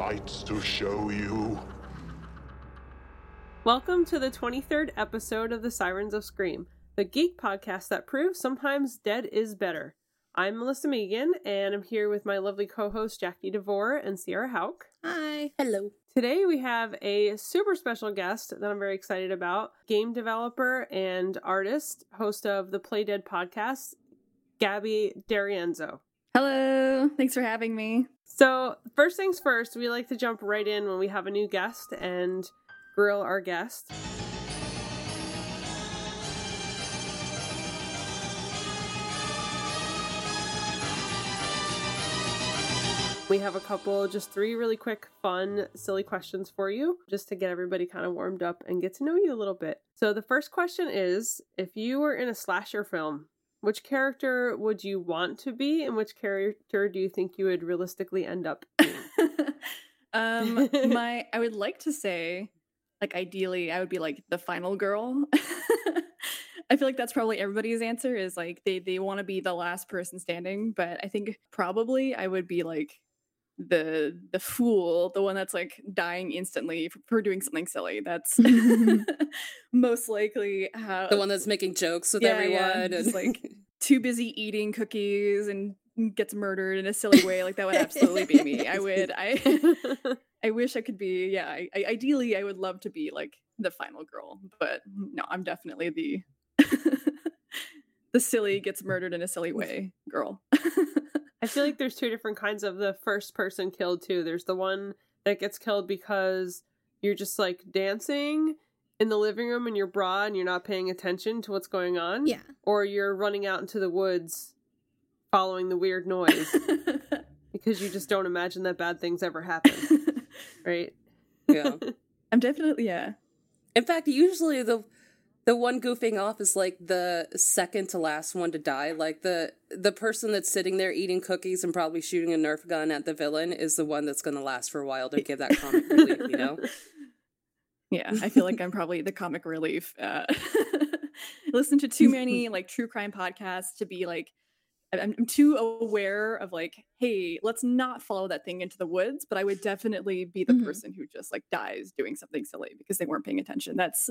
sights to show you. Welcome to the 23rd episode of the Sirens of Scream, the geek podcast that proves sometimes dead is better. I'm Melissa Megan, and I'm here with my lovely co-hosts Jackie DeVore and Sierra Hauk. Hi. Hello. Today we have a super special guest that I'm very excited about, game developer and artist, host of the Play Dead podcast, Gabby D'Arienzo. Hello. Thanks for having me. So, first things first, we like to jump right in when we have a new guest and grill our guest. We have a couple, just 3 really quick, fun, silly questions for you, just to get everybody kind of warmed up and get to know you a little bit. So the first question is, if you were in a slasher film, which character would you want to be, and which character do you think you would realistically end up being? I would like to say, like, ideally, I would be like the final girl. I feel like that's probably everybody's answer is like they want to be the last person standing, but I think probably I would be like the fool, the one that's like dying instantly for doing something silly. That's most likely how the one that's making jokes with everyone. Yeah. Just like too busy eating cookies and gets murdered in a silly way. Like that would absolutely be me. I wish I could be. Yeah, ideally I would love to be like the final girl, but no, I'm definitely the the silly gets murdered in a silly way girl. I feel like there's 2 different kinds of the first person killed too. There's the one that gets killed because you're just like dancing in the living room in your bra and you're not paying attention to what's going on. Yeah. Or you're running out into the woods following the weird noise because you just don't imagine that bad things ever happen. Right? Yeah. I'm definitely, yeah. In fact, usually the one goofing off is like the second to last one to die. Like the person that's sitting there eating cookies and probably shooting a Nerf gun at the villain is the one that's going to last for a while to give that comic relief, you know? Yeah, I feel like I'm probably the comic relief. Listen to too many like true crime podcasts to be like, I'm too aware of like, hey, let's not follow that thing into the woods. But I would definitely be the person who just like dies doing something silly because they weren't paying attention. That's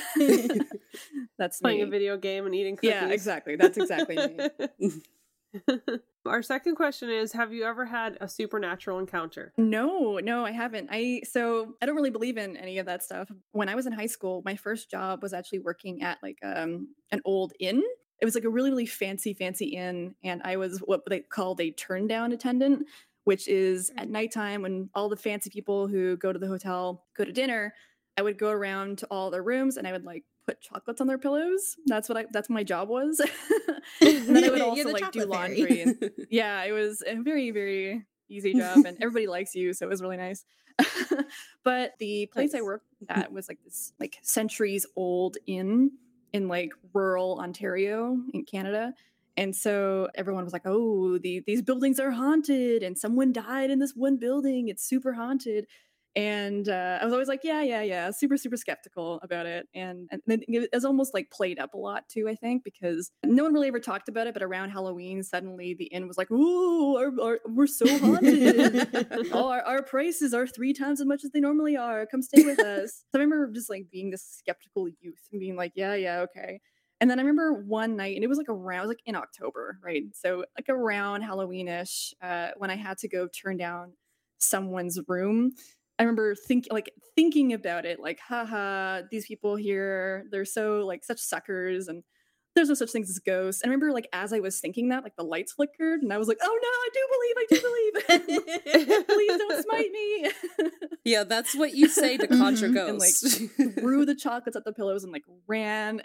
playing me. A video game and eating cookies. Yeah, exactly. That's exactly me. Our second question is, have you ever had a supernatural encounter? No, I haven't. I don't really believe in any of that stuff. When I was in high school, my first job was actually working at like an old inn. It was like a really, really fancy inn, and I was what they called a turn down attendant, which is at nighttime when all the fancy people who go to the hotel go to dinner. I would go around to all their rooms and I would like put chocolates on their pillows. That's what my job was. And then I would also like do laundry. And, yeah, it was a very, very easy job, and everybody likes you, so it was really nice. But the place I worked at was like this like centuries old inn in like rural Ontario in Canada. And so everyone was like, oh, these buildings are haunted and someone died in this one building. It's super haunted. And I was always like, yeah, super, super skeptical about it. And it was almost like played up a lot too, I think, because no one really ever talked about it. But around Halloween, suddenly the inn was like, ooh, we're so haunted. our prices are 3 times as much as they normally are. Come stay with us. So I remember just like being this skeptical youth and being like, yeah, okay. And then I remember one night, and it was like in October, right? So like around Halloween-ish, when I had to go turn down someone's room. I remember thinking about it, like, haha, these people here, they're so like such suckers, and there's no such things as ghosts. And I remember like as I was thinking that, like the lights flickered, and I was like, oh no, I do believe. Please don't smite me. Yeah, that's what you say to conjure ghosts. And like threw the chocolates at the pillows and like ran.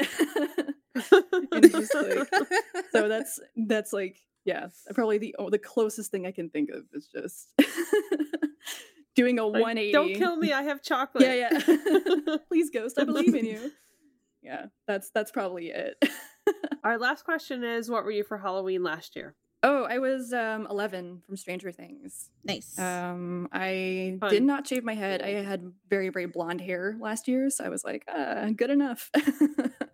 And just like, so that's like, yeah, probably the closest thing I can think of is just doing a 180. Don't kill me, I have chocolate. Yeah. Please, ghost, I believe in you. Yeah, that's probably it. Our last question is, what were you for Halloween last year? Oh, I was 11 from Stranger Things. Nice. I Fun. did not shave my head. I had very, very blonde hair last year, so I was like, good enough.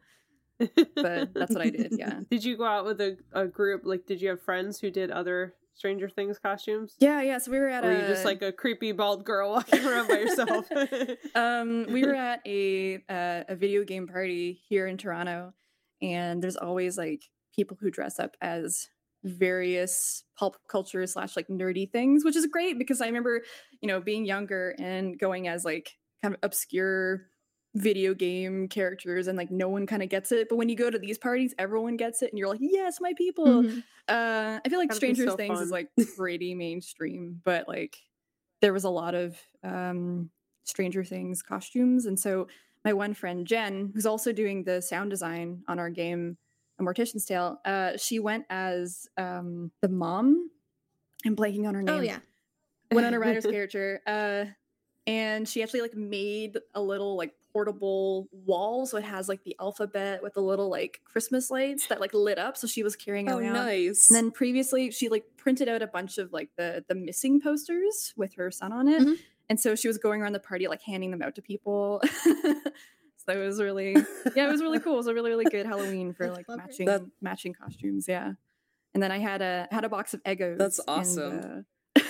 But that's what I did, yeah. Did you go out with a group? Like, did you have friends who did other Stranger Things costumes? Yeah. So we were at Or were you just like a creepy bald girl walking around by yourself? We were at a video game party here in Toronto, and there's always like people who dress up as various pulp culture / like nerdy things, which is great because I remember, being younger and going as like kind of obscure video game characters and like no one kind of gets it, but when you go to these parties everyone gets it and you're like, yes, my people. I feel like That'd be Stranger so Things is fun. like pretty mainstream, but like there was a lot of Stranger Things costumes, and so my one friend Jen, who's also doing the sound design on our game A Mortician's Tale, she went as the mom. I'm blanking on her name. Oh yeah. Winona Ryder's character, and she actually like made a little like portable wall, so it has like the alphabet with the little like Christmas lights that like lit up, so she was carrying Oh, around. nice. And then previously she like printed out a bunch of like the missing posters with her son on it, Mhm. and so she was going around the party like handing them out to people. So it was really, yeah, it was really cool. It was a really good Halloween for like Clever. matching costumes. Yeah. And then I had a box of Eggos. That's and, awesome.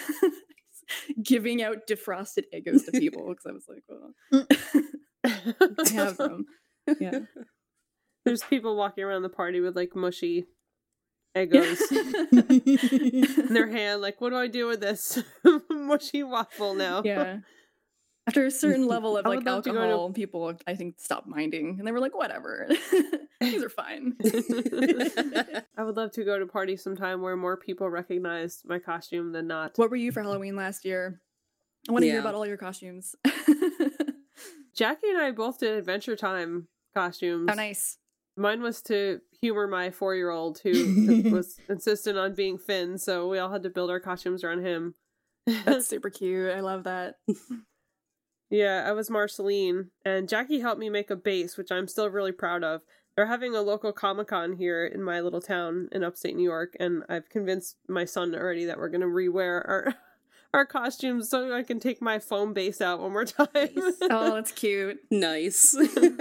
giving out defrosted Eggos to people because I was like, well, I have them. Yeah. There's people walking around the party with like mushy Eggos in their hand, like, what do I do with this mushy waffle now? Yeah. After a certain level of I like would love to go to- alcohol, people I think stopped minding and they were like, whatever. These are fine. I would love to go to parties sometime where more people recognize my costume than not. What were you for Halloween last year? I want to hear Yeah. about all your costumes. Jackie and I both did Adventure Time costumes. Oh, nice. Mine was to humor my 4-year-old who was insistent on being Finn, so we all had to build our costumes around him. That's super cute. I love that. Yeah, I was Marceline, and Jackie helped me make a base, which I'm still really proud of. They're having a local Comic-Con here in my little town in upstate New York, and I've convinced my son already that we're going to rewear our costumes so I can take my foam base out one more time. Nice. Oh, that's cute. Nice.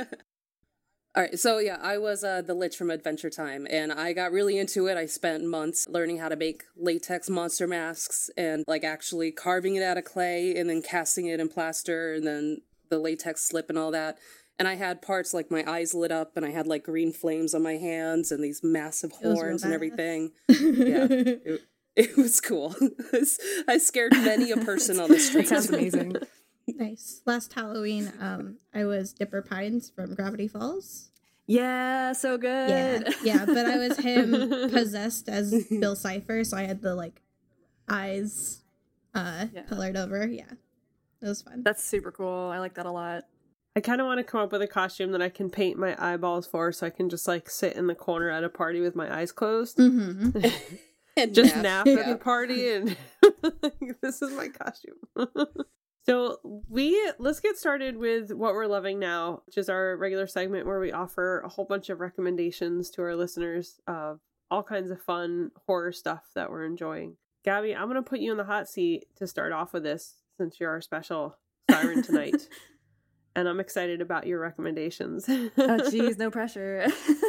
All right, so yeah, I was the Lich from Adventure Time, and I got really into it. I spent months learning how to make latex monster masks and like actually carving it out of clay and then casting it in plaster and then the latex slip and all that. And I had parts like my eyes lit up and I had like green flames on my hands and these massive It was real horns and badass. everything. Yeah, it was cool. I scared many a person on the That street. sounds amazing. Nice. Last Halloween, I was Dipper Pines from Gravity Falls. Yeah, so good. Yeah, but I was him possessed as Bill Cipher, so I had the like eyes colored over. Yeah, it was fun. That's super cool. I like that a lot. I kind of want to come up with a costume that I can paint my eyeballs for so I can just like sit in the corner at a party with my eyes closed. Mm-hmm. And Just nap. nap at the party and this is my costume. So let's get started with what we're loving now, which is our regular segment where we offer a whole bunch of recommendations to our listeners of all kinds of fun horror stuff that we're enjoying. Gabby, I'm going to put you in the hot seat to start off with this since you're our special siren tonight. And I'm excited about your recommendations. Oh, geez, no pressure.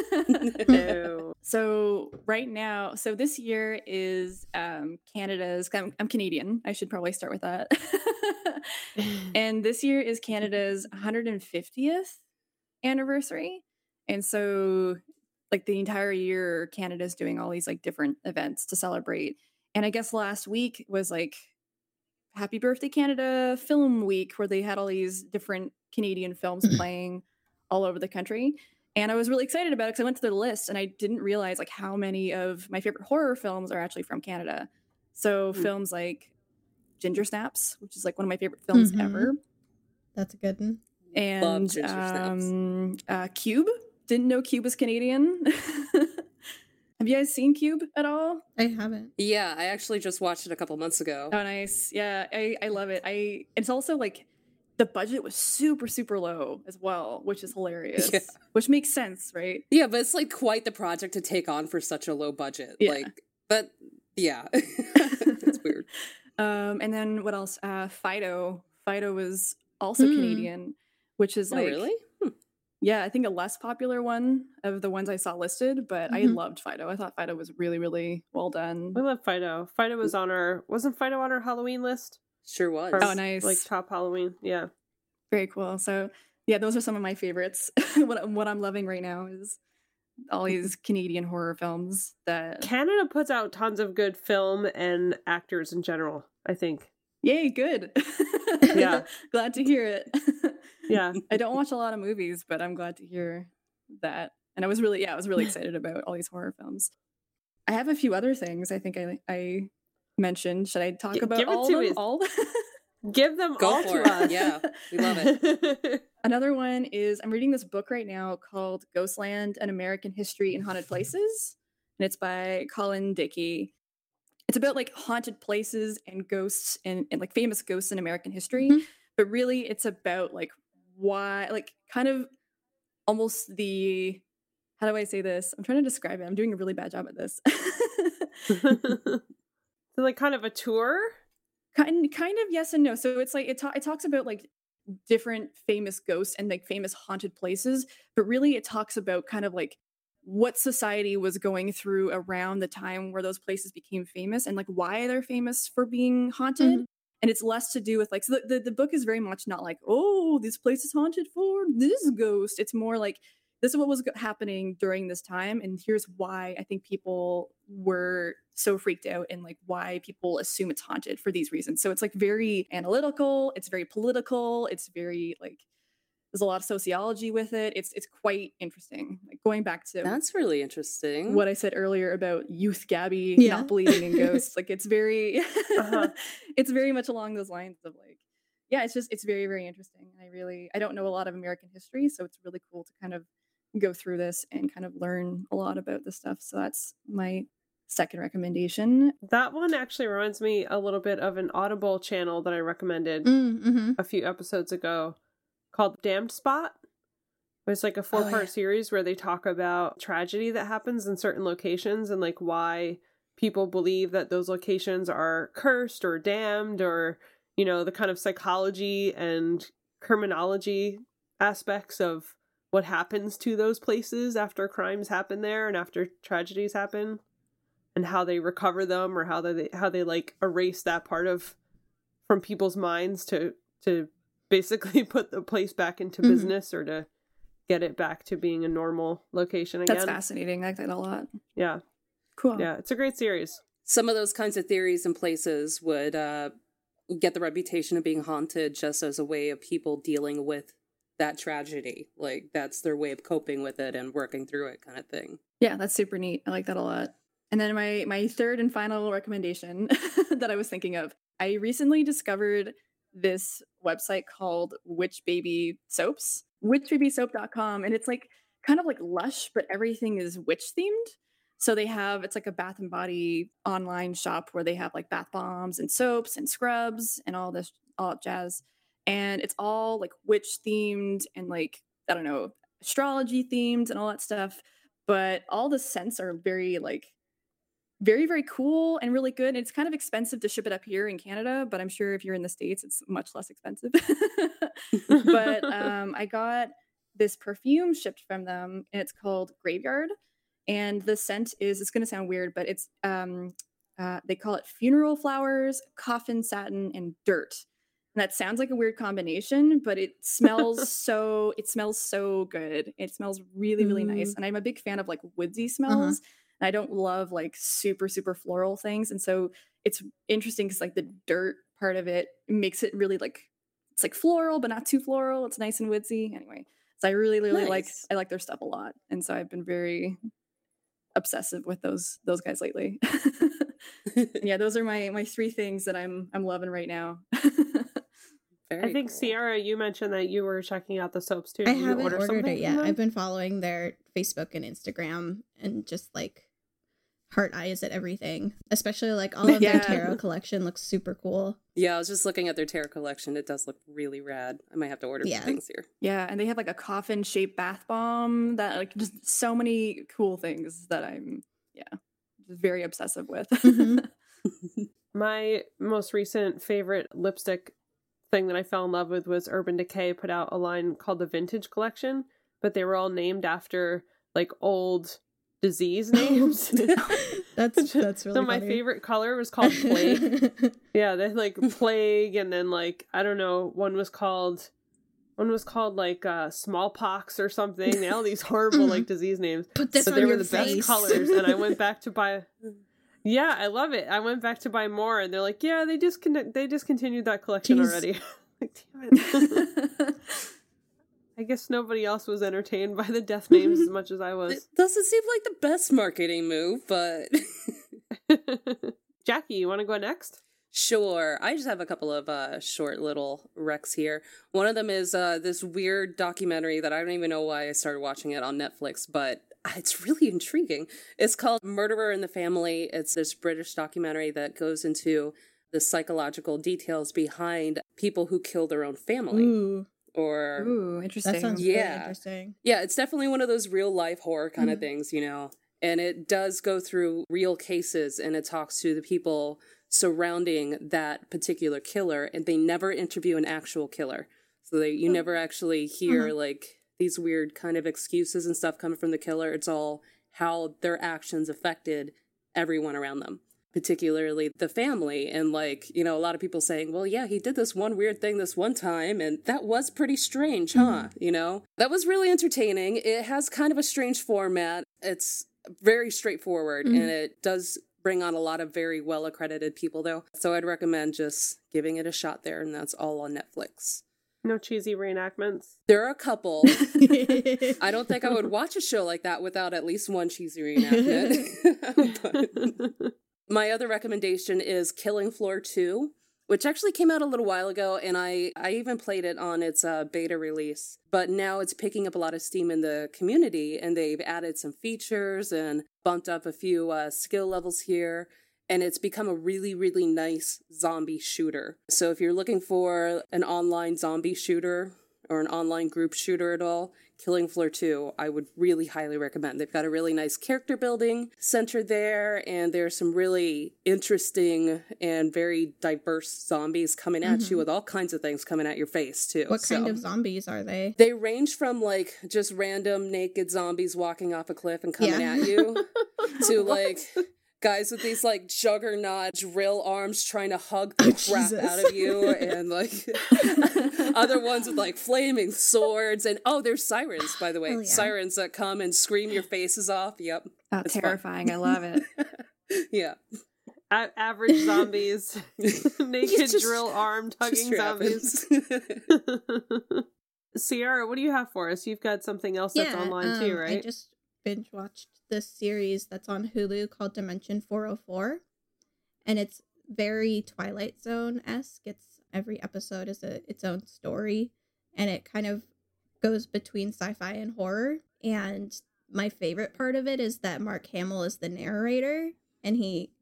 No. So right now, this year is Canada's. I'm Canadian. I should probably start with that. And this year is Canada's 150th anniversary, and so like the entire year, Canada's doing all these like different events to celebrate. And I guess last week was like Happy Birthday Canada Film Week, where they had all these different Canadian films playing all over the country. And I was really excited about it because I went to the list and I didn't realize like how many of my favorite horror films are actually from Canada. So films like Ginger Snaps, which is like one of my favorite films Mhm. ever. That's a good one. And Love Ginger Snaps. Cube. Didn't know Cube was Canadian. Have you guys seen Cube at all? I haven't. Yeah, I actually just watched it a couple months ago. Oh, nice. Yeah, I love it. It's also like the budget was super, super low as well, which is hilarious. Yeah. Which makes sense, right? Yeah, but it's like quite the project to take on for such a low budget. Yeah. Like, but yeah, it's weird. And then what else? Fido. Fido was also Canadian, which is Oh, like really? I think a less popular one of the ones I saw listed, but I loved Fido. I thought Fido was really, really well done. We love Fido. Fido was wasn't Fido on our Halloween list? Sure was. Oh, nice. Like top Halloween. Yeah. Very cool. So yeah, those are some of my favorites. What I'm loving right now is all these Canadian horror films that Canada puts out tons of good film and actors in general, I think. Yay, good. Yeah. Glad to hear it. Yeah. I don't watch a lot of movies, but I'm glad to hear that. And I was really excited about all these horror films. I have a few other things I think I mentioned. Should I talk about give it all to of them? us. All? Give them Go all for to it. us. Yeah, we love it. Another one is I'm reading this book right now called Ghostland: An American History in Haunted Places. And it's by Colin Dickey. It's about like haunted places and ghosts and like famous ghosts in American history. But really it's about like why, like kind of almost how do I say this? I'm trying to describe it. I'm doing a really bad job at this. So like kind of a tour? Kind of yes and no. So it's like it talks about like different famous ghosts and like famous haunted places, but really it talks about kind of like what society was going through around the time where those places became famous and like why they're famous for being haunted. And it's less to do with like, so the book is very much not like, oh, this place is haunted for this ghost. It's more like, this is what was happening during this time. And here's why I think people were so freaked out and like why people assume it's haunted for these reasons. So it's like very analytical. It's very political. It's very like, there's a lot of sociology with it. It's quite interesting. Like going back to That's really interesting. what I said earlier about youth Gabby not believing in ghosts. Like it's very, it's very much along those lines of like, yeah, it's very, very interesting. I don't know a lot of American history, so it's really cool to kind of go through this and kind of learn a lot about this stuff. So that's my second recommendation. That one actually reminds me a little bit of an Audible channel that I recommended a few episodes ago called Damned Spot. It's like a 4-part series where they talk about tragedy that happens in certain locations and like why people believe that those locations are cursed or damned, or, you know, the kind of psychology and criminology aspects of what happens to those places after crimes happen there and after tragedies happen, and how they recover them, or how they like erase that part of from people's minds to basically put the place back into business, or to get it back to being a normal location again. That's fascinating. I like that a lot. Yeah. Cool. Yeah, it's a great series. Some of those kinds of theories and places would get the reputation of being haunted just as a way of people dealing with that tragedy. Like that's their way of coping with it and working through it, kind of thing. Yeah, that's super neat. I like that a lot. And then my third and final recommendation that I was thinking of, I recently discovered this website called Witch Baby Soaps, witchbabysoap.com. And it's like kind of like Lush, but everything is witch themed. So it's like a Bath and Body online shop where they have like bath bombs and soaps and scrubs and all that jazz. And it's all like witch themed and like, I don't know, astrology themed and all that stuff. But all the scents are very like, very, very cool and really good. And it's kind of expensive to ship it up here in Canada, but I'm sure if you're in the States, it's much less expensive. But I got this perfume shipped from them, and it's called Graveyard. And the scent it's going to sound weird, but it's they call it funeral flowers, coffin satin, and dirt. And that sounds like a weird combination, but it smells so good. It smells really, really nice. And I'm a big fan of like woodsy smells. And I don't love like super, super floral things. And so it's interesting because like the dirt part of it makes it really like, it's like floral, but not too floral. It's nice and woodsy. Anyway, so I really, really like their stuff a lot. And so I've been very obsessive with those guys lately. Yeah, those are my three things that I'm loving right now. I think cool. Sierra, you mentioned that you were checking out the soaps too. I haven't ordered it yet. I've I've been following their Facebook and Instagram and just like heart eyes at everything. Especially like all of their tarot collection looks super cool. Yeah, I was just looking at their tarot collection. It does look really rad. I might have to order some things here. Yeah, and they have like a coffin shaped bath bomb that like just so many cool things that I'm just very obsessive with. My most recent favorite lipstick thing that I fell in love with was Urban Decay put out a line called the Vintage Collection, but they were all named after like old disease names. That's really so my funny. favorite color was called plague. Yeah, they like plague, and then like I don't know, one was called like smallpox or something. They had all these horrible like disease names. Put this but on they were your the face. best colors, and I went back to buy. Yeah, I love it. I went back to buy more, and they're like, yeah, they discontinued that collection Jeez. already. Like, damn it. I guess nobody else was entertained by the death names as much as I was. It doesn't seem like the best marketing move, but Jackie, you want to go next? sure. I just have a couple of short little recs here. One of them is this weird documentary that I don't even know why I started watching it on Netflix, but it's really intriguing. It's called Murderer in the Family. It's this British documentary that goes into the psychological details behind people who kill their own family. Ooh, Or Ooh, interesting. that sounds really Yeah. interesting. yeah, it's definitely one of those real life horror kind of things, you know. And it does go through real cases, and it talks to the people surrounding that particular killer, and they never interview an actual killer. So you never actually hear like these weird kind of excuses and stuff coming from the killer. It's all how their actions affected everyone around them, particularly the family. And like, you know, a lot of people saying, well, yeah, he did this one weird thing this one time, and that was pretty strange, huh? You know, that was really entertaining. It has kind of a strange format. It's very straightforward, and it does bring on a lot of very well accredited people though. So I'd recommend just giving it a shot there, and that's all on Netflix. No cheesy reenactments. There are a couple. I don't think I would watch a show like that without at least one cheesy reenactment. But my other recommendation is Killing Floor 2, which actually came out a little while ago, and I even played it on its beta release. But now it's picking up a lot of steam in the community, and they've added some features and bumped up a few skill levels here. And it's become a really, really nice zombie shooter. So if you're looking for an online zombie shooter or an online group shooter at all, Killing Floor 2, I would really highly recommend. They've got a really nice character building center there, and there's some really interesting and very diverse zombies coming at you with all kinds of things coming at your face, too. What kind of zombies are they? They range from, like, just random naked zombies walking off a cliff and coming Yeah. at you to, like, guys with these, like, juggernaut drill arms trying to hug the crap Jesus. out of you, and, like, other ones with, like, flaming swords, and, oh, there's sirens, by the way. Oh, yeah. Sirens that come and scream your faces off. Yep. Oh, It's fun. terrifying. I love it. Yeah. Average zombies. Naked Just- drill-armed Just hugging zombies. happens. Sierra, what do you have for us? You've got something else that's online too, right? I just binge watched this series that's on Hulu called Dimension 404, and it's very Twilight Zone-esque. It's every episode is its own story, and it kind of goes between sci-fi and horror. And my favorite part of it is that Mark Hamill is the narrator, and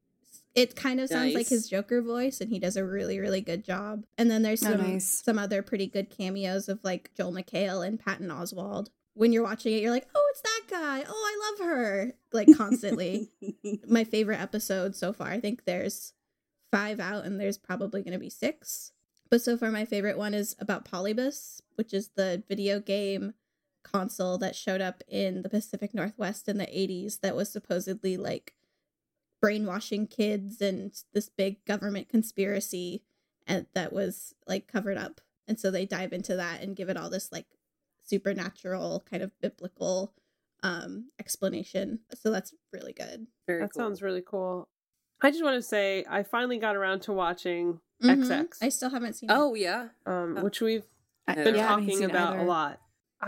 it kind of sounds like Nice. his Joker voice, and he does a really, really good job. And then there's Oh, some nice. some other pretty good cameos of like Joel McHale and Patton Oswalt. When you're watching it, you're like, oh, it's that guy. Oh, I love her. Like constantly. My favorite episode so far. I think there's 5 out, and there's probably going to be 6. But so far, my favorite one is about Polybus, which is the video game console that showed up in the Pacific Northwest in the 80s that was supposedly like brainwashing kids and this big government conspiracy, and that was like covered up. And so they dive into that and give it all this like supernatural kind of biblical explanation. So that's really good. Very That cool. sounds really cool. I just want to say I finally got around to watching Mhm. XX, I still haven't seen Oh, yeah. which we've I, been yeah, I haven't talking seen about either. a lot.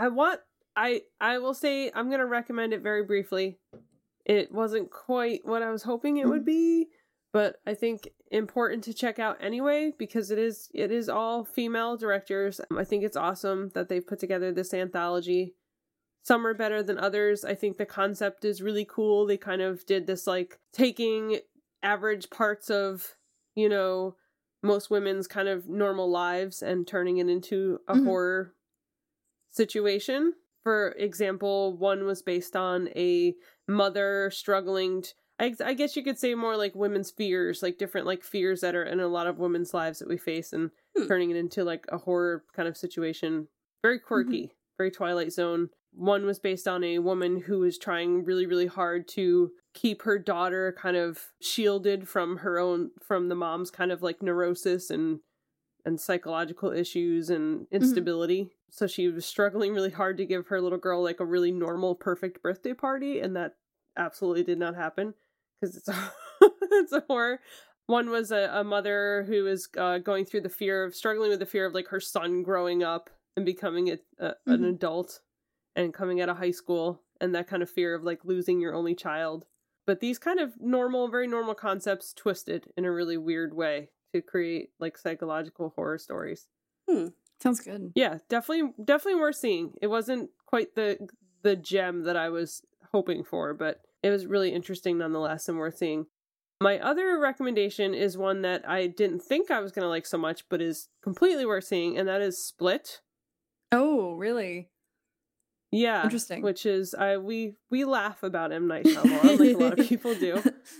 I will say I'm going to recommend it very briefly. It wasn't quite what I was hoping it would be, but I think important to check out anyway because it is all female directors. I think it's awesome that they've put together this anthology. Some are better than others. I think the concept is really cool. They kind of did this like taking average parts of, you know, most women's kind of normal lives and turning it into a horror situation. For example, one was based on a mother struggling I guess you could say more like women's fears, like different like fears that are in a lot of women's lives that we face, and turning it into like a horror kind of situation. Very quirky, very Twilight Zone. One was based on a woman who was trying really, really hard to keep her daughter kind of shielded from the mom's kind of like neurosis and psychological issues and instability. So she was struggling really hard to give her little girl like a really normal, perfect birthday party, and that absolutely did not happen because it's a horror. One was a mother who was going through struggling with the fear of like her son growing up and becoming an adult and coming out of high school, and that kind of fear of like losing your only child. But these kind of very normal concepts twisted in a really weird way to create like psychological horror stories. Sounds good. Yeah, definitely worth seeing. It wasn't quite the gem that I was hoping for, but it was really interesting nonetheless and worth seeing. My other recommendation is one that I didn't think I was going to like so much, but is completely worth seeing, and that is Split. Oh, really? Yeah. Interesting. Which is, we laugh about M. Night Shyamalan like a lot of people do.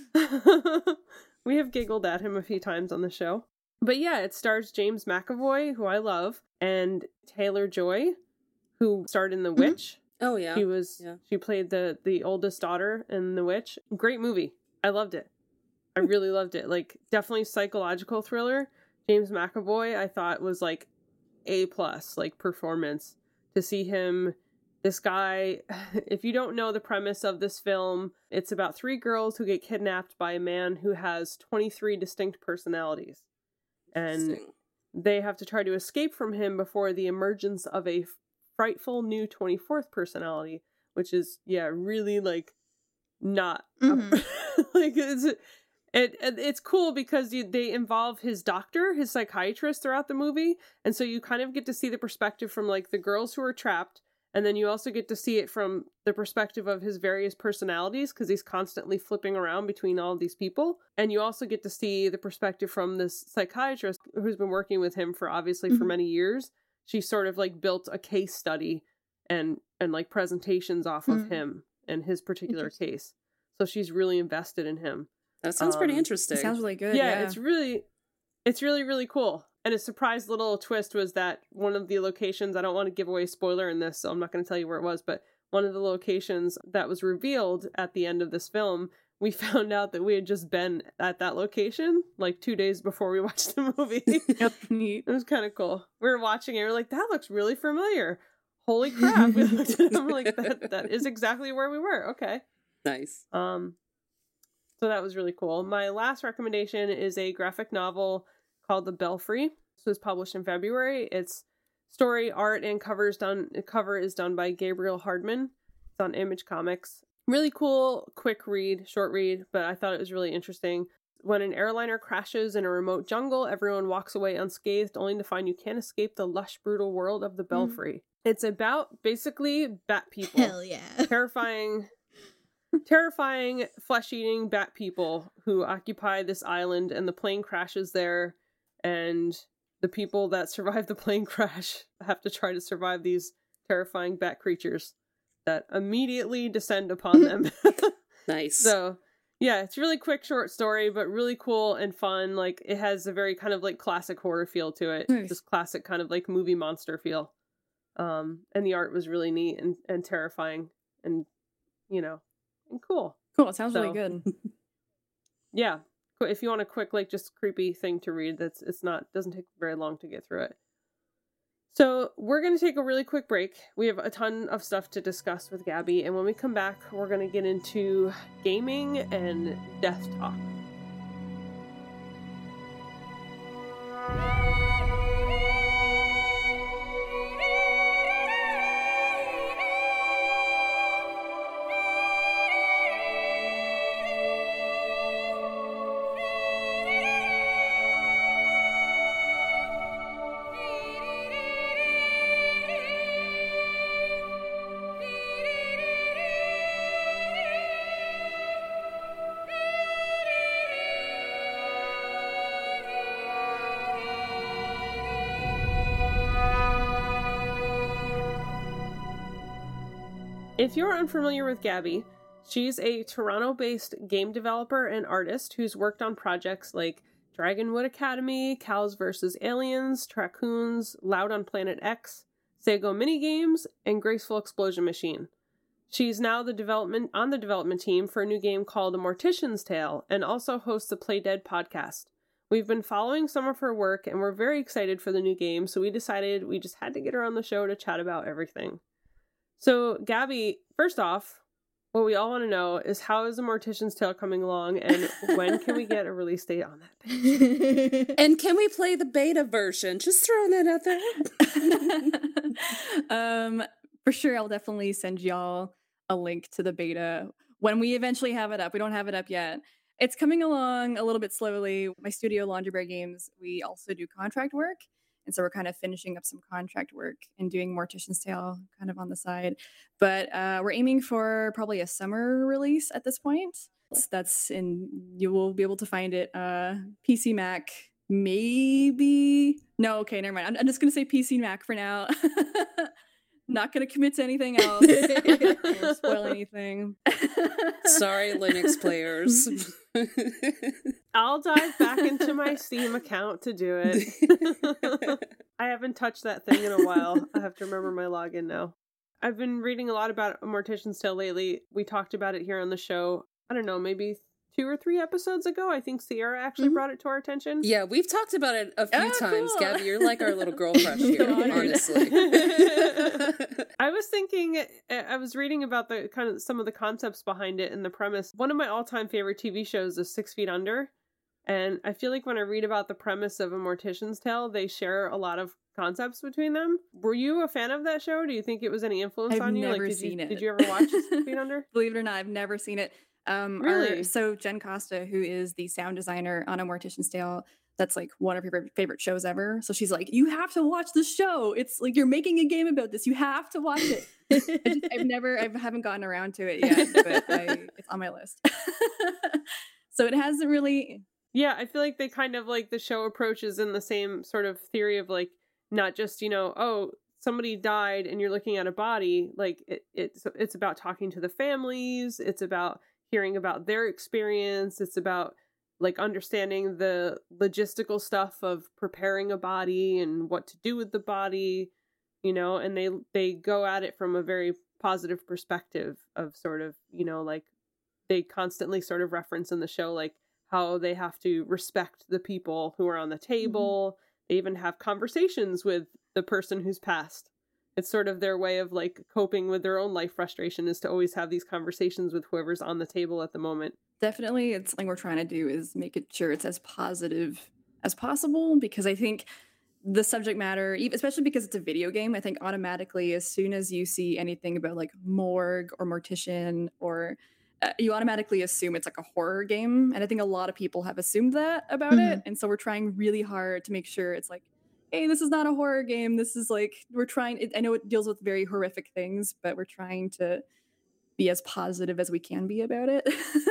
We have giggled at him a few times on the show. But yeah, it stars James McAvoy, who I love, and Taylor-Joy, who starred in The Witch. Oh, yeah. She played the oldest daughter in The Witch. Great movie. I loved it. I really loved it. Like, definitely psychological thriller. James McAvoy, I thought, was like A+, like performance. To see him, this guy, if you don't know the premise of this film, it's about 3 girls who get kidnapped by a man who has 23 distinct personalities. And they have to try to escape from him before the emergence of a frightful new 24th personality, which is, really like not like it's cool because they involve his doctor, his psychiatrist throughout the movie, and so you kind of get to see the perspective from like the girls who are trapped, and then you also get to see it from the perspective of his various personalities because he's constantly flipping around between all of these people, and you also get to see the perspective from this psychiatrist who's been working with him for obviously for many years. She sort of like built a case study and like presentations off of him and his particular case. So she's really invested in him. That sounds pretty interesting. It sounds really good. Yeah, it's really, really cool. And a surprise little twist was that one of the locations, I don't want to give away a spoiler in this, so I'm not going to tell you where it was, but one of the locations that was revealed at the end of this film, we found out that we had just been at that location like 2 days before we watched the movie. Neat. It was kind of cool. We were watching it, we were like, that looks really familiar. Holy crap. We looked at it and we're like, that is exactly where we were. Okay. Nice. So that was really cool. My last recommendation is a graphic novel called The Belfry. This was published in February. It's story, art, and cover is done by Gabriel Hardman. It's on Image Comics. Really cool, quick read, short read, but I thought it was really interesting. When an airliner crashes in a remote jungle, everyone walks away unscathed, only to find you can't escape the lush, brutal world of the Belfry. It's about basically bat people. Hell yeah. Terrifying flesh-eating bat people who occupy this island, and the plane crashes there, and the people that survive the plane crash have to try to survive these terrifying bat creatures that immediately descend upon them. Nice. So, yeah, it's a really quick, short story, but really cool and fun. Like, it has a very kind of like classic horror feel to it. Nice. This classic kind of like movie monster feel. And the art was really neat and terrifying and, and cool. Cool. It sounds really good. Yeah. If you want a quick, like, just creepy thing to read, doesn't take very long to get through it. So we're going to take a really quick break. We have a ton of stuff to discuss with Gabby, and when we come back, we're going to get into gaming and death talk. If you're unfamiliar with Gabby, she's a Toronto-based game developer and artist who's worked on projects like Dragonwood Academy, Cows vs. Aliens, Traccoons, Loud on Planet X, Sego Minigames, and Graceful Explosion Machine. She's now on the development team for a new game called A Mortician's Tale, and also hosts the Play Dead podcast. We've been following some of her work, and we're very excited for the new game, so we decided we just had to get her on the show to chat about everything. So, Gabby, first off, what we all want to know is, how is A Mortician's Tale coming along, and when can we get a release date on that page? And can we play the beta version? Just throwing that out there. For sure, I'll definitely send y'all a link to the beta when we eventually have it up. We don't have it up yet. It's coming along a little bit slowly. My studio, Laundry Bear Games, we also do contract work. And so we're kind of finishing up some contract work and doing Mortician's Tale kind of on the side. But we're aiming for probably a summer release at this point. That's you will be able to find it PC, Mac, maybe. No, okay, never mind. I'm just going to say PC, Mac for now. Not going to commit to anything else. Won't spoil anything. Sorry, Linux players. I'll dive back into my Steam account to do it. I haven't touched that thing in a while. I have to remember my login now. I've been reading a lot about A Mortician's Tale lately. We talked about it here on the show, I don't know, maybe 2 or 3 episodes ago. I think Sierra actually brought it to our attention. Yeah, we've talked about it a few times. Cool. Gabby, you're like our little girl crush here, honestly. I was thinking, I was reading about the kind of some of the concepts behind it and the premise. One of my all-time favorite TV shows is 6 Feet Under. And I feel like when I read about the premise of A Mortician's Tale, they share a lot of concepts between them. Were you a fan of that show? Do you think it was any influence on you? I've never seen it. Did you ever watch 6 Feet Under? Believe it or not, I've never seen it. Really? So Jen Costa, who is the sound designer on A Mortician's Tale, that's like one of her favorite shows ever. So she's like, you have to watch the show. It's like, you're making a game about this. You have to watch it. I haven't gotten around to it yet, but it's on my list. So it hasn't really. Yeah, I feel like they kind of like the show approaches in the same sort of theory of like, not just, oh, somebody died and you're looking at a body. Like it's about talking to the families. It's about hearing about their experience. It's about like understanding the logistical stuff of preparing a body and what to do with the body, and they go at it from a very positive perspective of sort of, like they constantly sort of reference in the show, like how they have to respect the people who are on the table. Mm-hmm. They even have conversations with the person who's passed. It's sort of their way of like coping with their own life frustration, is to always have these conversations with whoever's on the table at the moment. Definitely. It's something we're trying to do, is make it sure it's as positive as possible, because I think the subject matter, especially because it's a video game, I think automatically as soon as you see anything about like morgue or mortician, or you automatically assume it's like a horror game. And I think a lot of people have assumed that about it. And so we're trying really hard to make sure it's like, hey, this is not a horror game. This is like, I know it deals with very horrific things, but we're trying to be as positive as we can be about it.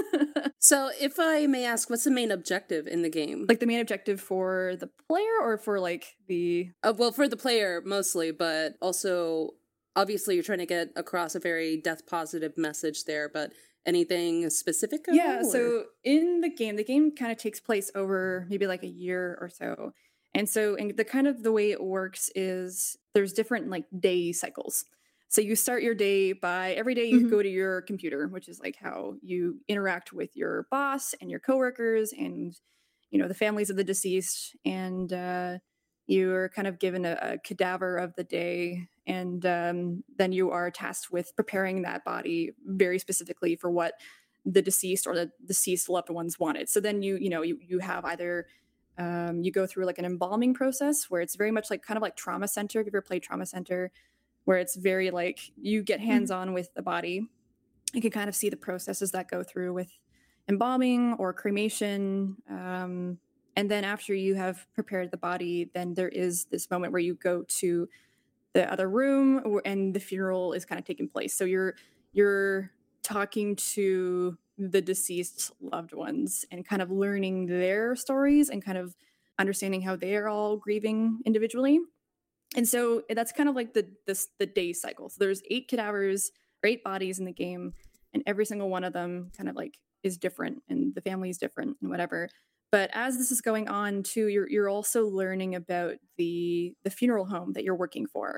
So if I may ask, what's the main objective in the game? Like the main objective for the player, or for like the... well, for the player mostly, but also obviously you're trying to get across a very death positive message there, but anything specific? So in the game kind of takes place over maybe like a year or so. And so, and the kind of the way it works is there's different like day cycles. So you start your day by every day you go to your computer, which is like how you interact with your boss and your coworkers and, the families of the deceased. And you're kind of given a cadaver of the day. And then you are tasked with preparing that body very specifically for what the deceased or the deceased loved ones wanted. So then you have either... you go through like an embalming process where it's very much like kind of like Trauma Center. If you've ever played Trauma Center, where it's very like you get hands-on with the body. You can kind of see the processes that go through with embalming or cremation. And then after you have prepared the body, then there is this moment where you go to the other room and the funeral is kind of taking place. So you're talking to the deceased loved ones and kind of learning their stories and kind of understanding how they are all grieving individually. And so that's kind of like the day cycle. So there's 8 cadavers or 8 bodies in the game, and every single one of them kind of like is different, and the family is different and whatever. But as this is going on too, you're also learning about the funeral home that you're working for.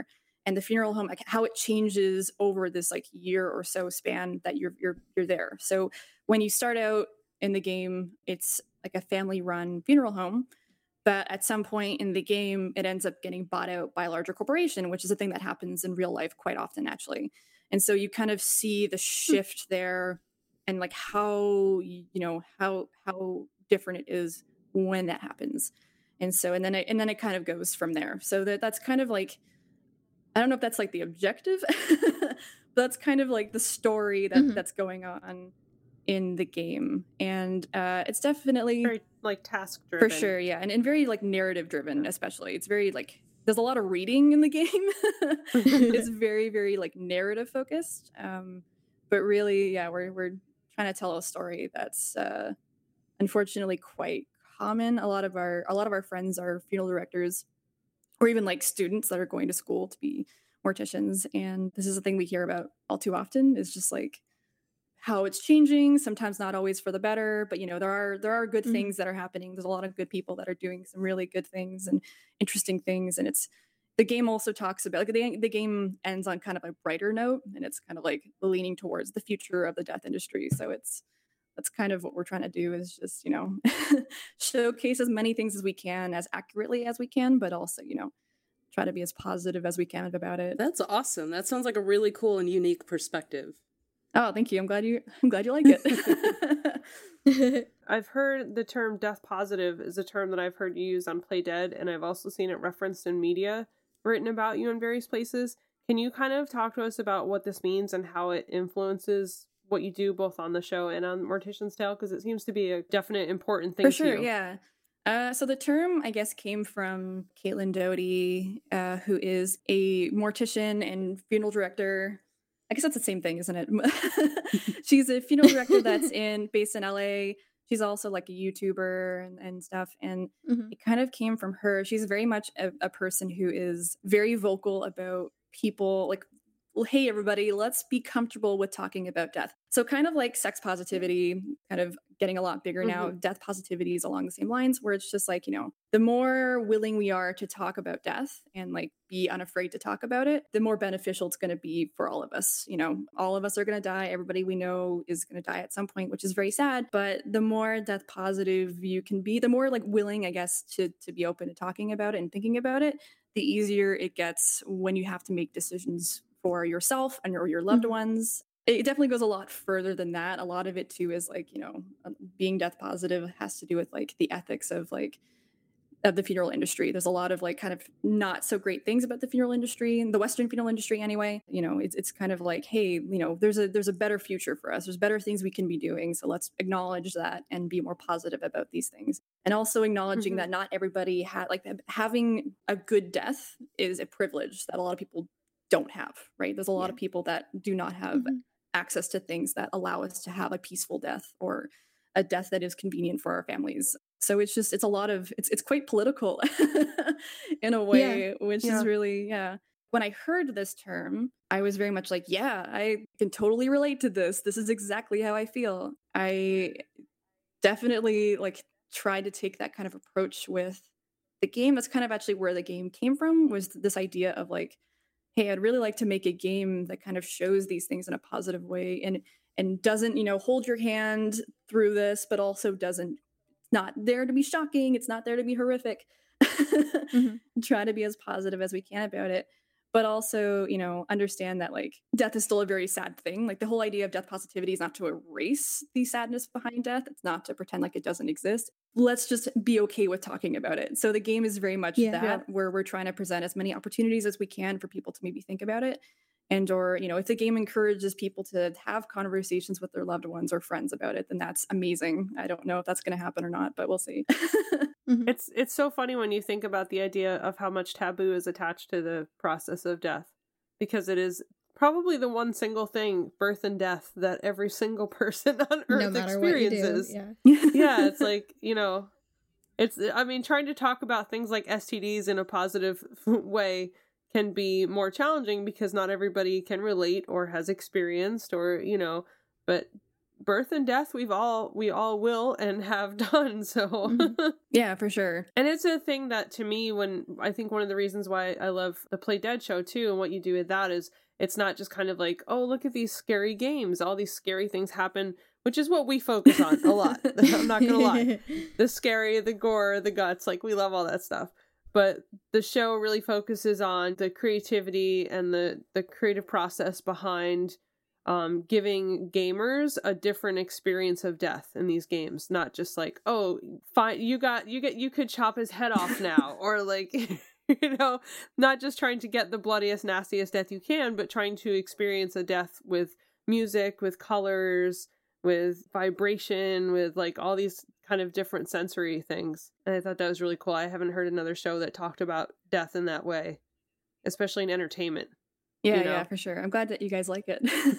and the funeral home, like how it changes over this like year or so span that you're there. So when you start out in the game, it's like a family run funeral home, but at some point in the game, it ends up getting bought out by a larger corporation, which is a thing that happens in real life quite often, actually. And so you kind of see the shift there, and like how, you know, how different it is when that happens. And so, and then it kind of goes from there. So that's kind of like, I don't know if that's like the objective, but that's kind of like the story that's going on in the game. And it's definitely very like task driven. For sure, yeah. And very like narrative driven, especially. It's very like, there's a lot of reading in the game. It's very, very like narrative focused. But really, yeah, we're trying to tell a story that's unfortunately quite common. A lot of our friends are funeral directors, or even like students that are going to school to be morticians, and this is a thing we hear about all too often, is just like how it's changing, sometimes not always for the better, but you know, there are good things that are happening. There's a lot of good people that are doing some really good things and interesting things, and it's, the game also talks about, like, the game ends on kind of a brighter note, and it's kind of like leaning towards the future of the death industry. So that's kind of what we're trying to do, is just, you know, showcase as many things as we can, as accurately as we can, but also, you know, try to be as positive as we can about it. That's awesome. That sounds like a really cool and unique perspective. Oh, thank you. I'm glad you like it. I've heard the term death positive is a term that I've heard you use on Play Dead, and I've also seen it referenced in media written about you in various places. Can you kind of talk to us about what this means and how it influences what you do both on the show and on Mortician's Tale? Because it seems to be a definite important thing for sure, to you. Yeah. So the term, I guess, came from Caitlin Doty, who is a mortician and funeral director. I guess that's the same thing, isn't it? She's a funeral director that's based in LA. She's also like a YouTuber and stuff. And it kind of came from her. She's very much a person who is very vocal about people, like, well, hey, everybody, let's be comfortable with talking about death. So kind of like sex positivity, kind of getting a lot bigger now. Death positivity is along the same lines, where it's just like, you know, the more willing we are to talk about death and like be unafraid to talk about it, the more beneficial it's going to be for all of us. You know, all of us are going to die. Everybody we know is going to die at some point, which is very sad. But the more death positive you can be, the more like willing, I guess, to be open to talking about it and thinking about it, the easier it gets when you have to make decisions for yourself and or your loved ones. It definitely goes a lot further than that. A lot of it too is like, you know, being death positive has to do with like the ethics of like of the funeral industry. There's a lot of like kind of not so great things about the funeral industry, and the Western funeral industry anyway. You know, it's kind of like, hey, you know, there's a better future for us. There's better things we can be doing. So let's acknowledge that and be more positive about these things. And also acknowledging that not everybody had like having a good death is a privilege that a lot of people don't have, right? There's a lot of people that do not have access to things that allow us to have a peaceful death or a death that is convenient for our families. So it's a lot of, it's quite political in a way, which is really, When I heard this term, I was very much like, yeah, I can totally relate to this. This is exactly how I feel. I definitely like tried to take that kind of approach with the game. That's kind of actually where the game came from, was this idea of like, hey, I'd really like to make a game that kind of shows these things in a positive way and doesn't, you know, hold your hand through this, but also doesn't, not there to be shocking. It's not there to be horrific. Try to be as positive as we can about it, but also, you know, understand that like death is still a very sad thing. Like the whole idea of death positivity is not to erase the sadness behind death. It's not to pretend like it doesn't exist. Let's just be okay with talking about it. So the game is very much where we're trying to present as many opportunities as we can for people to maybe think about it. And, or, you know, if the game encourages people to have conversations with their loved ones or friends about it, then that's amazing. I don't know if that's going to happen or not, but we'll see. It's so funny when you think about the idea of how much taboo is attached to the process of death, because it is probably the one single thing, birth and death, that every single person on Earth experiences. Yeah, it's like, you know, trying to talk about things like STDs in a positive way can be more challenging because not everybody can relate or has experienced, or, you know, but birth and death we all will and have done. So Yeah, for sure. and it's a thing that to me, when I think one of the reasons why I love the Play Dead show too, and what you do with that is it's not just kind of like, oh, look at these scary games, all these scary things happen, which is what we focus on a lot. I'm not gonna lie. The scary, the gore, the guts, like we love all that stuff. But the show really focuses on the creativity and the creative process behind giving gamers a different experience of death in these games. Not just like, oh, fine, you could chop his head off now, or like, you know, not just trying to get the bloodiest, nastiest death you can, but trying to experience a death with music, with colors, with vibration, with like all these kind of different sensory things. And I thought that was really cool. I haven't heard another show that talked about death in that way, especially in entertainment. Yeah, you know? yeah, for sure. I'm glad that you guys like it.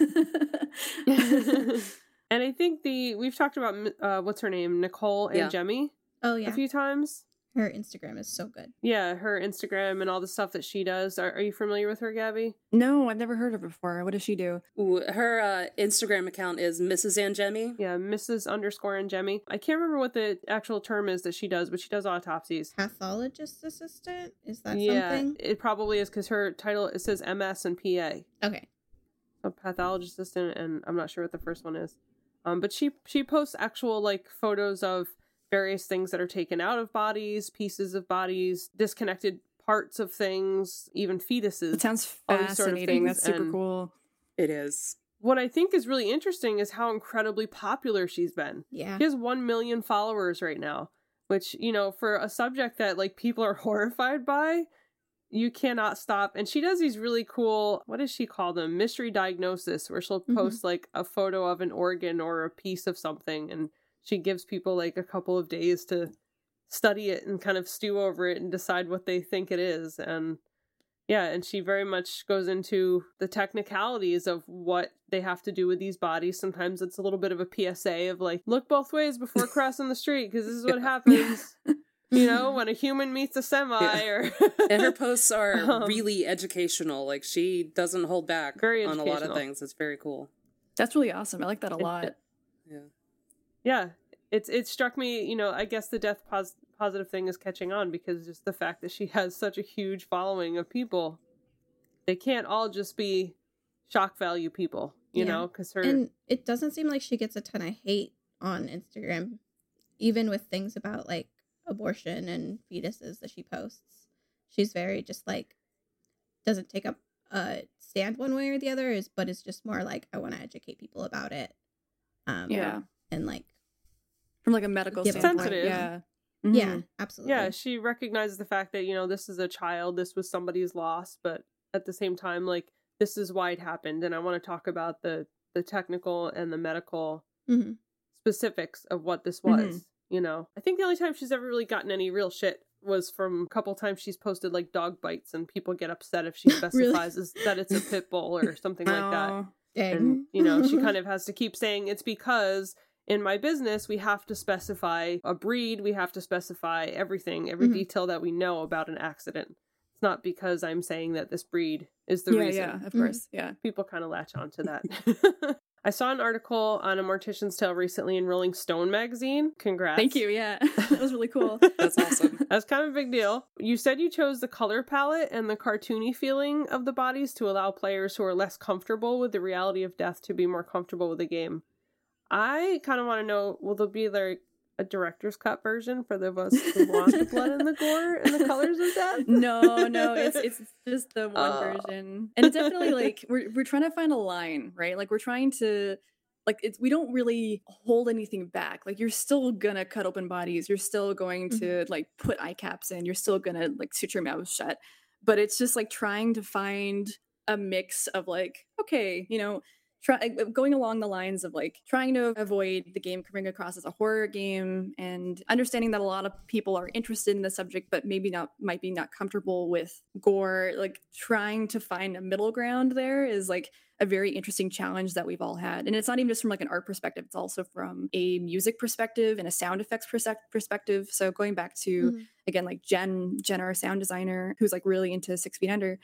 And I think we've talked about what's her name, Nicole and Jemmy, Oh yeah, a few times. her Instagram is so good. Yeah, her Instagram and all the stuff that she does. Are you familiar with her, Gabby? No, I've never heard of her before. What does she do? Ooh, her Instagram account is Mrs. Anjemi. Yeah, Mrs._Anjemi. I can't remember what the actual term is that she does, but she does autopsies. Pathologist assistant, is that Yeah, something? it probably is because her title, it says MS and PA. Okay. A pathologist assistant, and I'm not sure what the first one is. But she posts actual like photos of various things that are taken out of bodies, pieces of bodies, disconnected parts of things, even fetuses. It sounds all these sort of fascinating. things, That's super and cool. It is. What I think is really interesting is how incredibly popular she's been. Yeah. She has 1 million followers right now, which, you know, for a subject that like people are horrified by, you cannot stop. And she does these really cool, what does she call them? Mystery diagnosis, where she'll post like a photo of an organ or a piece of something, and she gives people like a couple of days to study it and kind of stew over it and decide what they think it is. And yeah, and she very much goes into the technicalities of what they have to do with these bodies. Sometimes it's a little bit of a PSA of like, look both ways before crossing the street, because this is what happens, you know, when a human meets a semi. Or And her posts are really educational. Like, she doesn't hold back Very on a lot of educational. things. It's very cool. That's really awesome. I like that a lot. Yeah. Yeah, it struck me, you know, I guess the death positive thing is catching on, because just the fact that she has such a huge following of people, they can't all just be shock value people, you know, because her... And it doesn't seem like she gets a ton of hate on Instagram, even with things about like abortion and fetuses that she posts. She's very just like, doesn't take up a stand one way or the other, but it's just more like, I want to educate people about it. Yeah. And like, From like a medical Yeah, standpoint. sensitive. Yeah. yeah, Mhm. absolutely. Yeah, she recognizes the fact that, you know, this is a child, this was somebody's loss, but at the same time, like, this is why it happened, and I want to talk about the technical and the medical hmm specifics of what this was, you know. I think the only time she's ever really gotten any real shit was from a couple times she's posted, like, dog bites, and people get upset if she specifies that it's a pit bull or something like that. Oh. Dang. And, you know, she kind of has to keep saying it's because in my business, we have to specify a breed. We have to specify everything, every detail that we know about an accident. It's not because I'm saying that this breed is the reason. Yeah, of course. Yeah. People kind of latch on to that. I saw an article on A Mortician's Tale recently in Rolling Stone magazine. Congrats. Thank you. Yeah. That was really cool. That's awesome. That's kind of a big deal. You said you chose the color palette and the cartoony feeling of the bodies to allow players who are less comfortable with the reality of death to be more comfortable with the game. I kind of want to know, will there be like a director's cut version for those of us who want the blood and the gore and the colors of death? No, it's just the one version, and it's definitely like we're trying to find a line, right? Like we're trying to, like, we don't really hold anything back. Like you're still gonna cut open bodies, you're still going to like put eye caps in, you're still gonna like suture your mouth shut, but it's just like trying to find a mix of like, okay, you know, going along the lines of like trying to avoid the game coming across as a horror game, and understanding that a lot of people are interested in the subject but might be not comfortable with gore. Like trying to find a middle ground there is like a very interesting challenge that we've all had. And it's not even just from like an art perspective, it's also from a music perspective and a sound effects perspective. So going back to again, like Jen, our sound designer, who's like really into 6 Feet Under,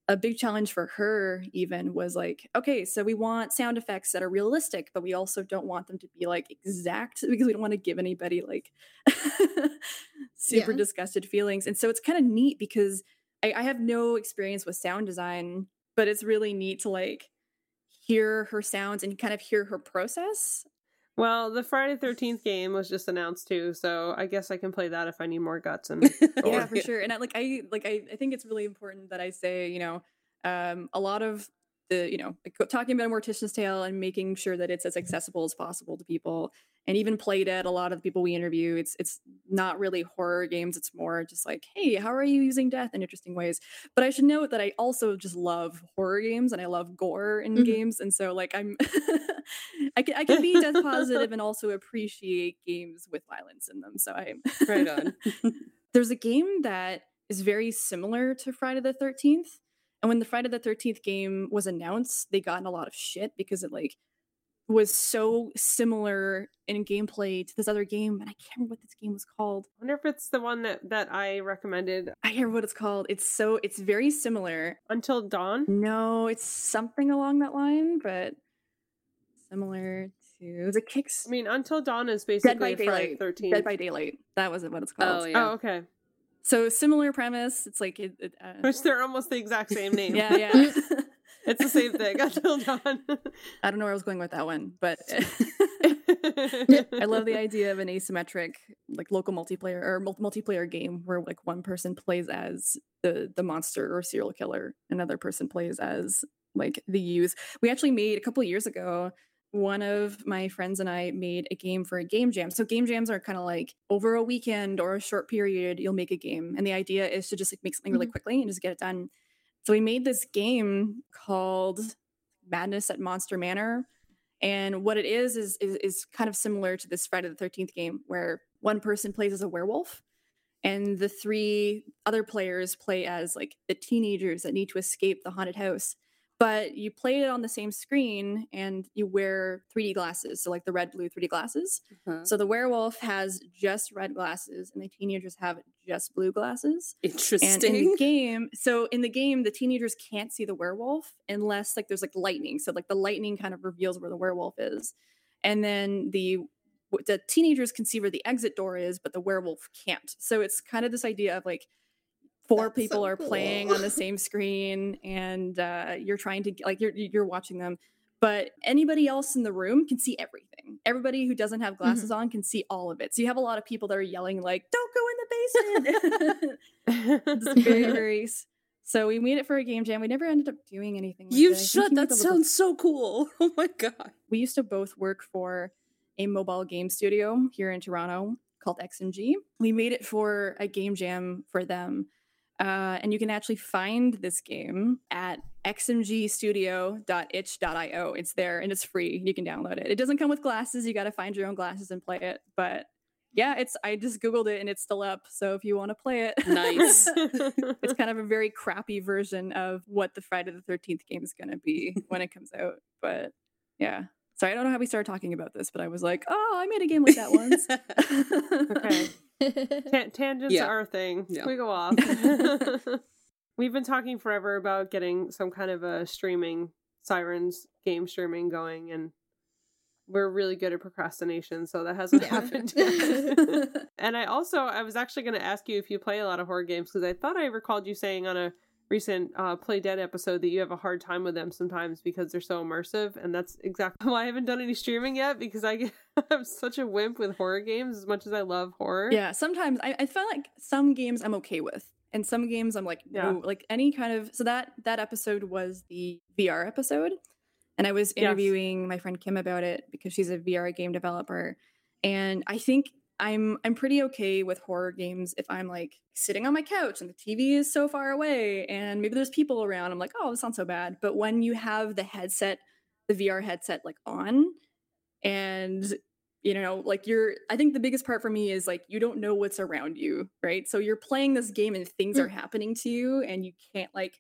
a big challenge for her even was like, okay, so we want sound effects that are realistic, but we also don't want them to be like exact because we don't want to give anybody like super Yeah. disgusted feelings. And so it's kind of neat because I have no experience with sound design, but it's really neat to like hear her sounds and kind of hear her process. Well, the Friday 13th game was just announced too, so I guess I can play that if I need more guts and Yeah, gore. for sure. And I think it's really important that I say, you know, a lot of the, you know, like talking about Mortician's Tale and making sure that it's as accessible as possible to people, and even Playdead, a lot of the people we interview, it's not really horror games. It's more just like, hey, how are you using death in interesting ways? But I should note that I also just love horror games and I love gore in games, and so like I'm, I can be death positive and also appreciate games with violence in them. So I'm Right on. There's a game that is very similar to Friday the 13th. And when the Friday the 13th game was announced, they got in a lot of shit because it like was so similar in gameplay to this other game. And I can't remember what this game was called. I wonder if it's the one that I recommended. I can't remember what it's called. It's very similar. Until Dawn? No, it's something along that line, but similar to the kicks. I mean, Until Dawn is Dead basically by a Friday Daylight. 13th. Dead by Daylight. That was what it's called. Oh, yeah. Oh, okay. So similar premise. It's like Which they're almost the exact same name. yeah. It's the same thing. Until Dawn. I don't know where I was going with that one, but I love the idea of an asymmetric, like local multiplayer or multiplayer game where like one person plays as the monster or serial killer, another person plays as like the youth. We actually made a couple of years ago. One of my friends and I made a game for a game jam. So game jams are kind of like over a weekend or a short period, you'll make a game, and the idea is to just like make something really quickly and just get it done. So we made this game called Madness at Monster Manor. And what it is kind of similar to this Friday the 13th game where one person plays as a werewolf and the three other players play as like the teenagers that need to escape the haunted house. But you play it on the same screen and you wear 3D glasses. So like the red, blue 3D glasses. So the werewolf has just red glasses and the teenagers have just blue glasses. Interesting. And in the game, the teenagers can't see the werewolf unless like there's like lightning. So like the lightning kind of reveals where the werewolf is. And then the teenagers can see where the exit door is, but the werewolf can't. So it's kind of this idea of like, four That's people so are cool. playing on the same screen and you're trying to like you're watching them, but anybody else in the room can see everything. Everybody who doesn't have glasses on can see all of it. So you have a lot of people that are yelling like, don't go in the basement. It's very, very so we made it for a game jam. We never ended up doing anything with You it. I think should. he made That a little- sounds so cool. Oh my god. We used to both work for a mobile game studio here in Toronto called XMG. We made it for a game jam for them. And you can actually find this game at xmgstudio.itch.io. It's there and it's free. You can download it. It doesn't come with glasses. You got to find your own glasses and play it. But yeah, I just Googled it and it's still up. So if you want to play it, Nice. it's kind of a very crappy version of what the Friday the 13th game is going to be when it comes out. But yeah. Sorry, I don't know how we started talking about this, but I was like, oh, I made a game like that once. Okay. Tangents Yeah. are a thing. Yeah. We go off. We've been talking forever about getting some kind of a streaming Sirens game streaming going, and we're really good at procrastination, so that hasn't Yeah. happened yet. And I was actually going to ask you if you play a lot of horror games, because I thought I recalled you saying on a recent Play Dead episode that you have a hard time with them sometimes because they're so immersive, and that's exactly why I haven't done any streaming yet, because I'm such a wimp with horror games as much as I love horror. Yeah, sometimes I feel like some games I'm okay with, and some games I'm like, no, Yeah. like any kind of. So that episode was the VR episode, and I was Yes. interviewing my friend Kim about it because she's a VR game developer, and I think I'm pretty okay with horror games if I'm like sitting on my couch and the TV is so far away and maybe there's people around. I'm like, oh, this sounds so bad. But when you have the VR headset like on, and you know, like I think the biggest part for me is like you don't know what's around you, right? So you're playing this game and things are happening to you and you can't like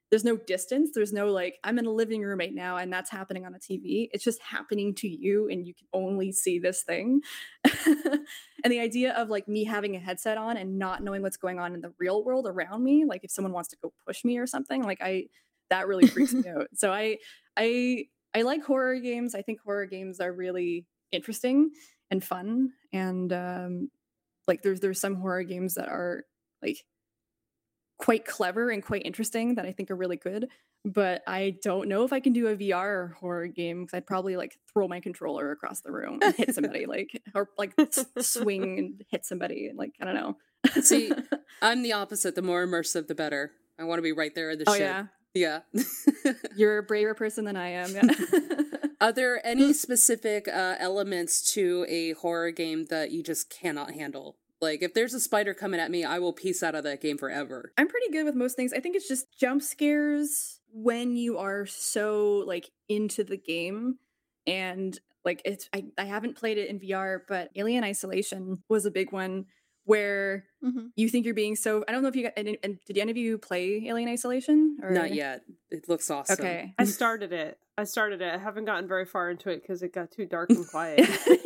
there's no distance. There's no like, I'm in a living room right now and that's happening on a TV. It's just happening to you and you can only see this thing. And the idea of like me having a headset on and not knowing what's going on in the real world around me, like if someone wants to go push me or something, like that really freaks me out. So I like horror games. I think horror games are really interesting and fun. And like there's some horror games that are like quite clever and quite interesting that I think are really good. But I don't know if I can do a VR horror game because I'd probably like throw my controller across the room and hit somebody, like, or like swing and hit somebody. Like, I don't know. See, I'm the opposite. The more immersive, the better. I want to be right there in the shit. Yeah. Yeah. You're a braver person than I am. Yeah. Are there any specific elements to a horror game that you just cannot handle? Like, if there's a spider coming at me, I will peace out of that game forever. I'm pretty good with most things. I think it's just jump scares when you are so, like, into the game. And, like, I haven't played it in VR, but Alien Isolation was a big one where you think you're being so... I don't know if you got... And did any of you play Alien Isolation? Or... Not yet. It looks awesome. Okay. I started it. I haven't gotten very far into it because it got too dark and quiet.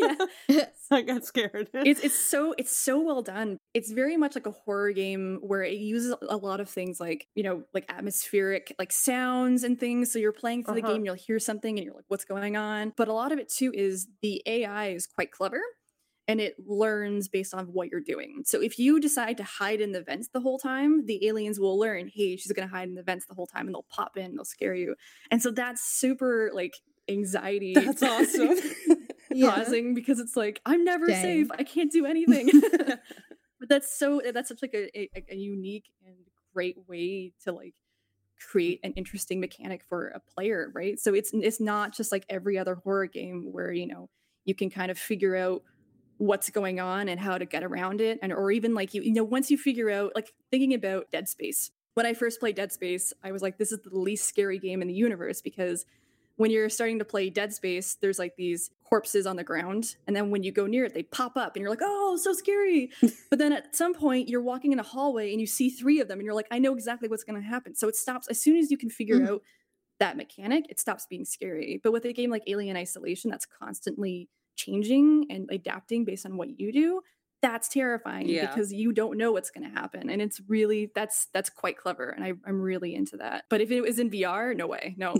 I got scared. It's so well done. It's very much like a horror game where it uses a lot of things like, you know, like atmospheric, like sounds and things. So you're playing through the game, you'll hear something and you're like, what's going on? But a lot of it too is the AI is quite clever. And it learns based on what you're doing. So if you decide to hide in the vents the whole time, the aliens will learn, hey, she's going to hide in the vents the whole time, and they'll pop in, they'll scare you. And so that's super, like, anxiety. That's awesome. causing, because it's like, I'm never safe. I can't do anything. But that's such like a unique and great way to, like, create an interesting mechanic for a player, right? So it's not just like every other horror game where, you know, you can kind of figure out what's going on and how to get around it. And or even like you know, once you figure out, like, thinking about Dead Space. When I first played Dead Space, I was like, this is the least scary game in the universe, because when you're starting to play Dead Space, there's like these corpses on the ground, and then when you go near it, they pop up and you're like, oh, so scary. But then at some point you're walking in a hallway and you see 3 of them and you're like, I know exactly what's going to happen. So it stops as soon as you can figure out that mechanic, it stops being scary. But with a game like Alien Isolation that's constantly changing and adapting based on what you do, that's terrifying, because you don't know what's going to happen. And it's really, that's quite clever. And I'm really into that. But if it was in VR, no way. No.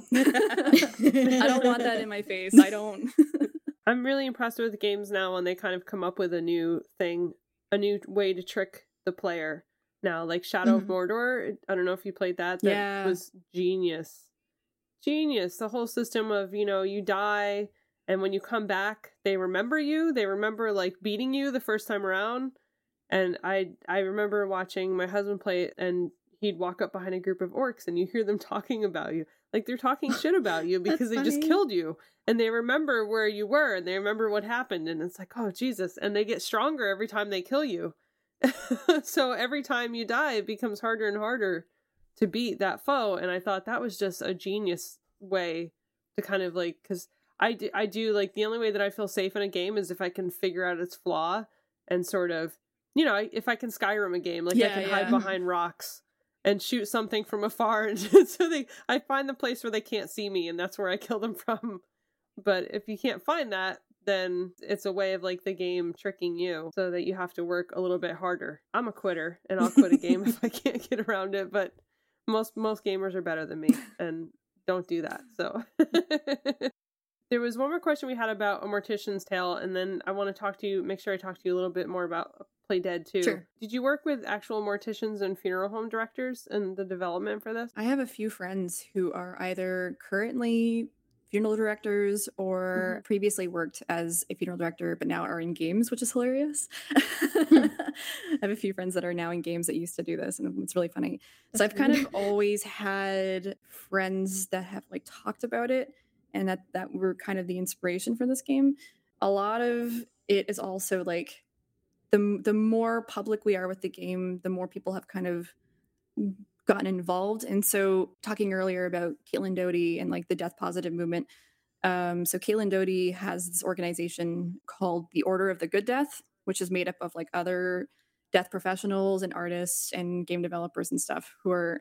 I don't want that in my face. I don't. I'm really impressed with the games now when they kind of come up with a new thing, a new way to trick the player now, like Shadow of Mordor. I don't know if you played that. That was genius. The whole system of, you know, you die, and when you come back, they remember you. They remember, like, beating you the first time around. And I remember watching my husband play it, and he'd walk up behind a group of orcs, and you hear them talking about you. Like, they're talking shit about you because they just killed you. And they remember where you were, and they remember what happened. And it's like, oh, Jesus. And they get stronger every time they kill you. So every time you die, it becomes harder and harder to beat that foe. And I thought that was just a genius way to kind of, like, because I do, like, the only way that I feel safe in a game is if I can figure out its flaw and sort of, you know, if I can Skyrim a game, like, I can hide behind rocks and shoot something from afar. And so I find the place where they can't see me, and that's where I kill them from. But if you can't find that, then it's a way of, like, the game tricking you so that you have to work a little bit harder. I'm a quitter, and I'll quit a game if I can't get around it, but most gamers are better than me and don't do that. So there was one more question we had about A Mortician's Tale, and then I want to make sure I talk to you a little bit more about Play Dead too. Sure. Did you work with actual morticians and funeral home directors in the development for this? I have a few friends who are either currently funeral directors or previously worked as a funeral director, but now are in games, which is hilarious. I have a few friends that are now in games that used to do this, and it's really funny. So I've kind of always had friends that have, like, talked about it, and that were kind of the inspiration for this game. A lot of it is also, like, the more public we are with the game, the more people have kind of gotten involved. And so talking earlier about Caitlin Doty and, like, the death positive movement. So Caitlin Doty has this organization called the Order of the Good Death, which is made up of, like, other death professionals and artists and game developers and stuff who are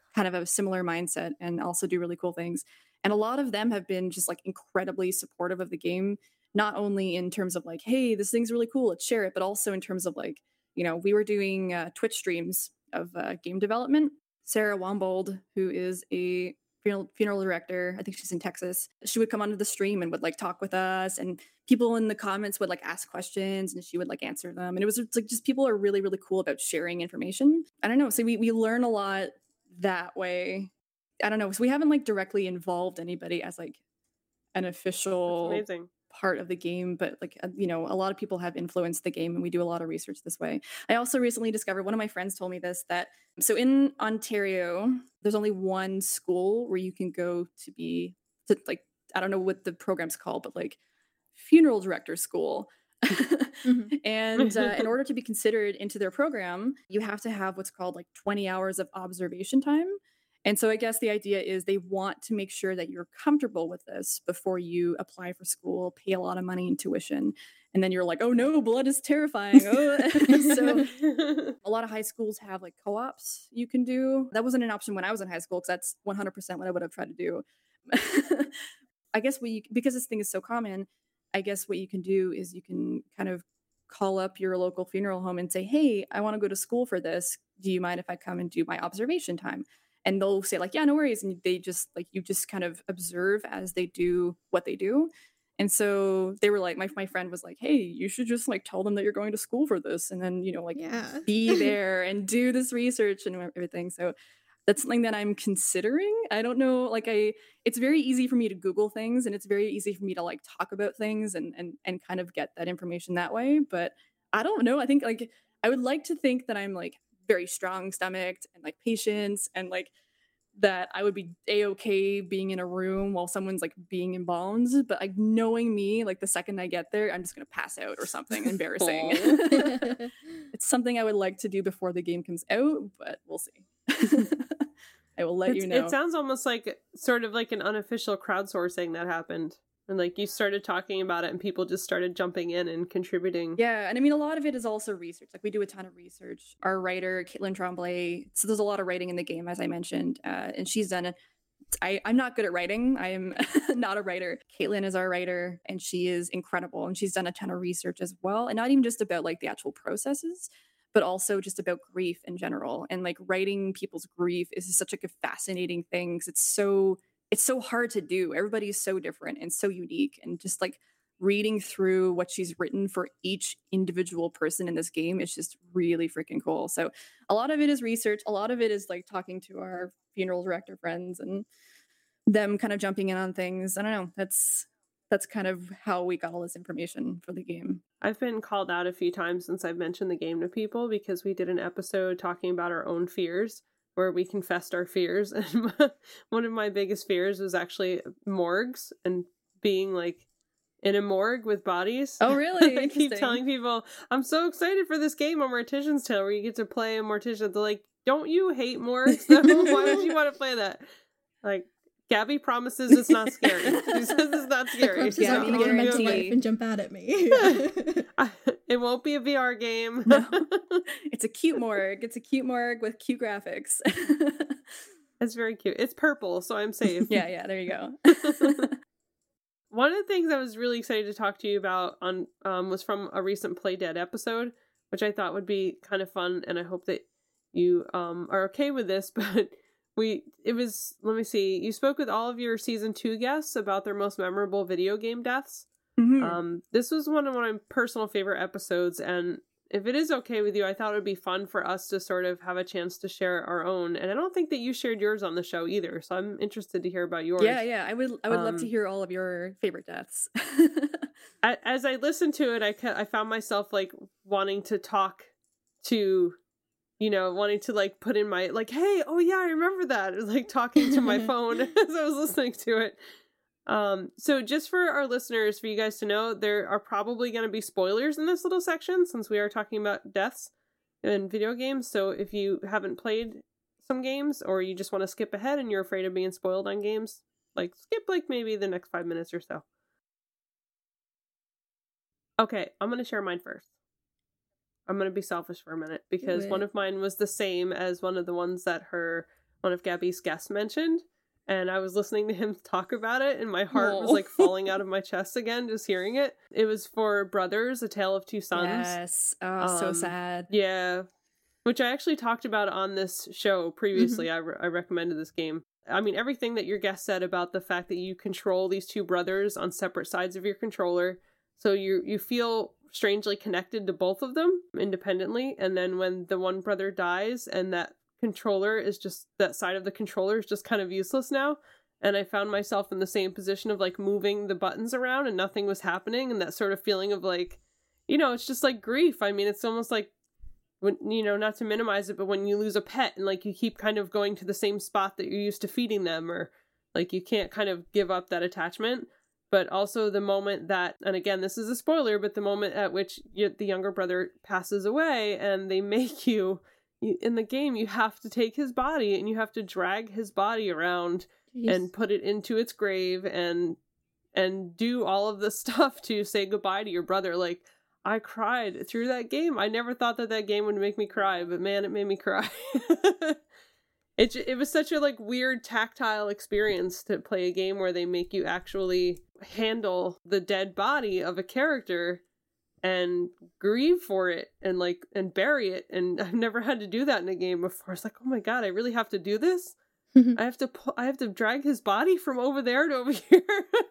kind of a similar mindset and also do really cool things. And a lot of them have been just like incredibly supportive of the game, not only in terms of like, hey, this thing's really cool, let's share it, but also in terms of like, you know, we were doing Twitch streams of game development. Sarah Wambold, who is a funeral director, I think she's in Texas, she would come onto the stream and would like talk with us, and people in the comments would like ask questions and she would like answer them. And it was like just people are really, really cool about sharing information. I don't know. So we learn a lot that way. I don't know. So we haven't like directly involved anybody as like an official part of the game, but like, you know, a lot of people have influenced the game and we do a lot of research this way. I also recently discovered, one of my friends told me this, that so in Ontario, there's only one school where you can go to like, I don't know what the program's called, but like funeral director school. Mm-hmm. And in order to be considered into their program, you have to have what's called like 20 hours of observation time. And so I guess the idea is they want to make sure that you're comfortable with this before you apply for school, pay a lot of money in tuition. And then you're like, oh no, blood is terrifying. Oh. So a lot of high schools have like co-ops you can do. That wasn't an option when I was in high school, because that's 100% what I would have tried to do. I guess because this thing is so common, I guess what you can do is you can kind of call up your local funeral home and say, hey, I want to go to school for this. Do you mind if I come and do my observation time? And they'll say like, yeah, no worries. And they just like, you just kind of observe as they do what they do. And so they were like, my friend was like, hey, you should just like tell them that you're going to school for this. And then, you know, like be there and do this research and everything. So that's something that I'm considering. I don't know, like it's very easy for me to Google things, and it's very easy for me to like talk about things and kind of get that information that way. But I don't know. I think like, I would like to think that I'm like very strong stomached and like patience, and like that I would be a-okay being in a room while someone's like being embalmed. But like knowing me, like the second I get there, I'm just going to pass out or something embarrassing. It's something I would like to do before the game comes out, but we'll see. I will let you know. It sounds almost like sort of like an unofficial crowdsourcing that happened. And like you started talking about it and people just started jumping in and contributing. Yeah. And I mean, a lot of it is also research. Like we do a ton of research. Our writer, Caitlin Tremblay, so there's a lot of writing in the game, as I mentioned. And she's done it. I'm not good at writing. I am not a writer. Caitlin is our writer, and she is incredible. And she's done a ton of research as well. And not even just about like the actual processes, but also just about grief in general. And like writing people's grief is such like a fascinating thing, because it's so hard to do. Everybody's so different and so unique. And just like reading through what she's written for each individual person in this game is just really freaking cool. So a lot of it is research. A lot of it is like talking to our funeral director friends and them kind of jumping in on things. I don't know. That's kind of how we got all this information for the game. I've been called out a few times since I've mentioned the game to people, because we did an episode talking about our own fears, where we confessed our fears. And one of my biggest fears was actually morgues and being like in a morgue with bodies. Oh, really? I keep telling people, I'm so excited for this game on Mortician's Tale where you get to play a mortician. They're like, don't you hate morgues though? Why would you want to play that? Like, Gabby promises it's not scary. She says it's not scary. The corpses aren't gonna come to life and jump out at me. It won't be a VR game. No. It's a cute morgue. It's a cute morgue with cute graphics. It's very cute. It's purple, so I'm safe. Yeah, there you go. One of the things I was really excited to talk to you about on was from a recent Play Dead episode, which I thought would be kind of fun, and I hope that you are okay with this, but let me see, you spoke with all of your season 2 guests about their most memorable video game deaths. Mm-hmm. This was one of my personal favorite episodes, and if it is okay with you, I thought it would be fun for us to sort of have a chance to share our own. And I don't think that you shared yours on the show either, so I'm interested to hear about yours. Yeah, I would love to hear all of your favorite deaths. As I listened to it, I found myself like wanting to talk to, wanting to like put in my like, hey, oh yeah, I remember that. It was like talking to my phone as I was listening to it. So just for our listeners, for you guys to know, there are probably going to be spoilers in this little section since we are talking about deaths in video games. So if you haven't played some games, or you just want to skip ahead and you're afraid of being spoiled on games, like skip like maybe the next 5 minutes or so. Okay, I'm going to share mine first. I'm going to be selfish for a minute because one of mine was the same as one of the ones that her one of Gabby's guests mentioned. And I was listening to him talk about it, and my heart was Aw. like falling out of my chest again, just hearing it. It was for Brothers, A Tale of Two Sons. Yes. Oh, so sad. Yeah. Which I actually talked about on this show previously. I recommended this game. I mean, everything that your guest said about the fact that you control these two brothers on separate sides of your controller. So you feel strangely connected to both of them independently. And then when the one brother dies and that controller is just, that side of the controller is just kind of useless now. And I found myself in the same position of like moving the buttons around and nothing was happening. And that sort of feeling of like, you know, it's just like grief. I mean, it's almost like, when, you know, not to minimize it, but when you lose a pet and like you keep kind of going to the same spot that you're used to feeding them, or like you can't kind of give up that attachment. But also the moment that, and again, this is a spoiler, but the moment at which the younger brother passes away and they make you, in the game, you have to take his body and you have to drag his body around and put it into its grave and do all of the stuff to say goodbye to your brother. Like, I cried through that game. I never thought that game would make me cry, but man, it made me cry. It was such a like weird tactile experience to play a game where they make you actually handle the dead body of a character and grieve for it and bury it. And I've never had to do that in a game before. It's like, oh my god, I really have to do this? I have to drag his body from over there to over here.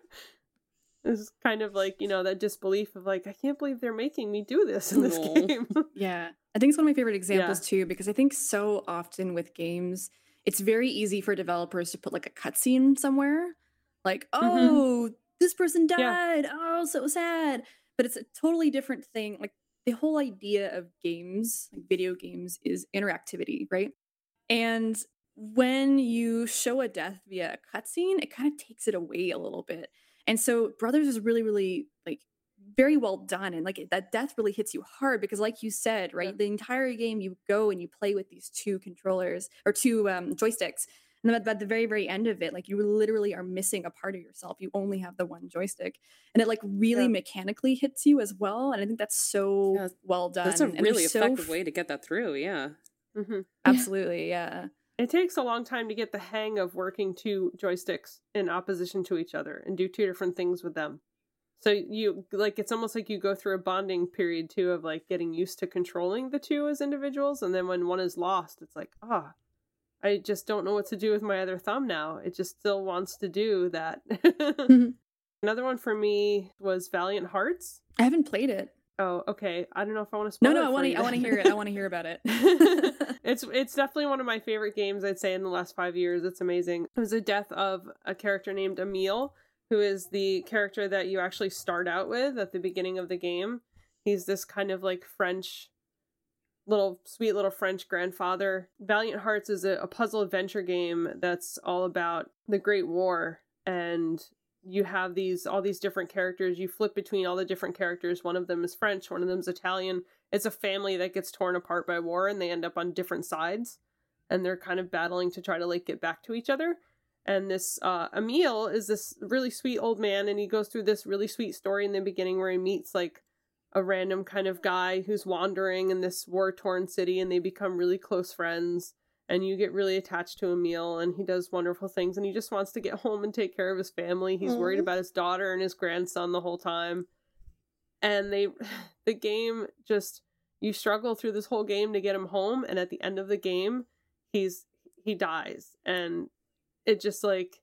It's kind of like, you know, that disbelief of like, I can't believe they're making me do this in this game. Yeah. I think it's one of my favorite examples too, because I think so often with games, it's very easy for developers to put like a cutscene somewhere. Like, oh, this person died. Yeah. Oh, so sad. But it's a totally different thing. Like the whole idea of games, like video games, is interactivity, right? And when you show a death via a cutscene, it kind of takes it away a little bit. And so Brothers is really, really like very well done. And like that death really hits you hard because like you said, right, the entire game you go and you play with these two controllers or two joysticks. And then at the very, very end of it, like you literally are missing a part of yourself. You only have the one joystick. And it like really mechanically hits you as well. And I think that's so well done. That's a really effective way to get that through. Yeah. Absolutely. Yeah. It takes a long time to get the hang of working two joysticks in opposition to each other and do two different things with them. So you like, it's almost like you go through a bonding period too of like getting used to controlling the two as individuals. And then when one is lost, it's like, I just don't know what to do with my other thumb now. It just still wants to do that. Another one for me was Valiant Hearts. I haven't played it. Oh, okay. I don't know if I want to spoil it. No, I want to hear it. I want to hear about it. It's definitely one of my favorite games, I'd say, in the last 5 years. It's amazing. It was the death of a character named Emile, who is the character that you actually start out with at the beginning of the game. He's this kind of like French, sweet little French grandfather. Valiant Hearts is a puzzle adventure game that's all about the Great War, and you have all these different characters. You flip between all the different characters. One of them is French, one of them is Italian. It's a family that gets torn apart by war and they end up on different sides and they're kind of battling to try to like get back to each other. And this Emile is this really sweet old man, and he goes through this really sweet story in the beginning where he meets like a random kind of guy who's wandering in this war-torn city, and they become really close friends. And you get really attached to Emile, and he does wonderful things, and he just wants to get home and take care of his family. He's worried about his daughter and his grandson the whole time. And the game just, you struggle through this whole game to get him home, and at the end of the game, he dies. And it just like,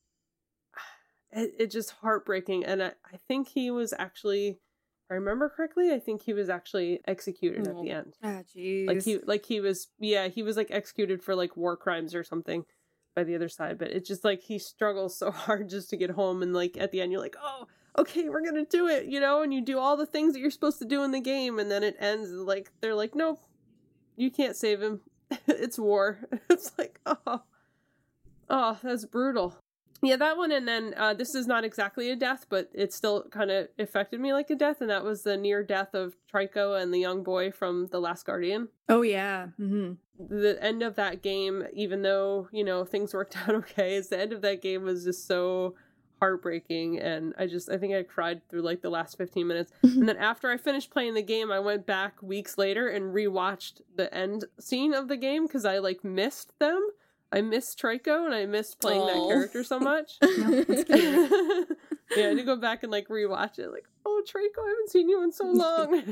it's just heartbreaking. And I think he was actually, if I remember correctly, I think he was actually executed at the end. Ah, jeez. He was like executed for like war crimes or something by the other side. But it's just like he struggles so hard just to get home, and like at the end you're like, oh, okay, we're gonna do it, you know, and you do all the things that you're supposed to do in the game, and then it ends like they're like, nope, you can't save him. It's war. It's like, oh, that's brutal. Yeah, that one. And then this is not exactly a death, but it still kind of affected me like a death. And that was the near death of Trico and the young boy from The Last Guardian. Oh, yeah. Mm-hmm. The end of that game, even though, you know, things worked out okay, is the end of that game was just so heartbreaking. And I think I cried through like the last 15 minutes. And then after I finished playing the game, I went back weeks later and rewatched the end scene of the game because I like missed them. I miss Trico and I miss playing that character so much. No, it's cute. Yeah, I had to go back and like rewatch it. Like, oh, Trico, I haven't seen you in so long.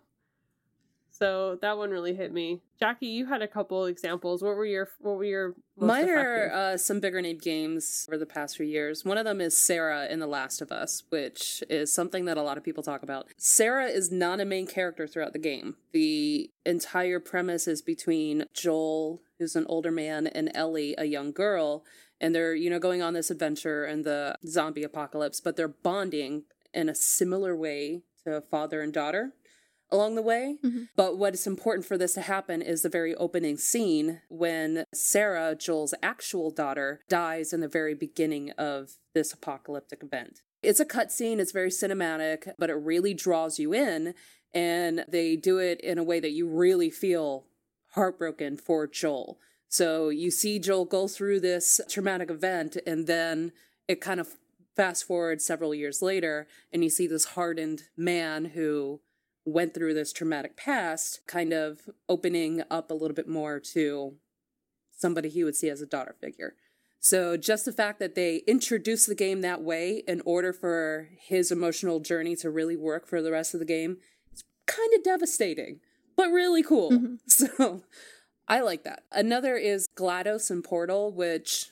So that one really hit me. Jackie, you had a couple examples. What were your most Mine effective? are some bigger name games over the past few years. One of them is Sarah in The Last of Us, which is something that a lot of people talk about. Sarah is not a main character throughout the game. The entire premise is between Joel, who's an older man, and Ellie, a young girl, and they're, going on this adventure in the zombie apocalypse, but they're bonding in a similar way to father and daughter along the way. Mm-hmm. But what is important for this to happen is the very opening scene when Sarah, Joel's actual daughter, dies in the very beginning of this apocalyptic event. It's a cutscene, it's very cinematic, but it really draws you in, and they do it in a way that you really feel heartbroken for Joel. So you see Joel go through this traumatic event, and then it kind of fast forward several years later, and you see this hardened man who went through this traumatic past, kind of opening up a little bit more to somebody he would see as a daughter figure. So just the fact that they introduced the game that way in order for his emotional journey to really work for the rest of the game, it's kind of devastating, but really cool. Mm-hmm. So I like that. Another is GLaDOS in Portal, which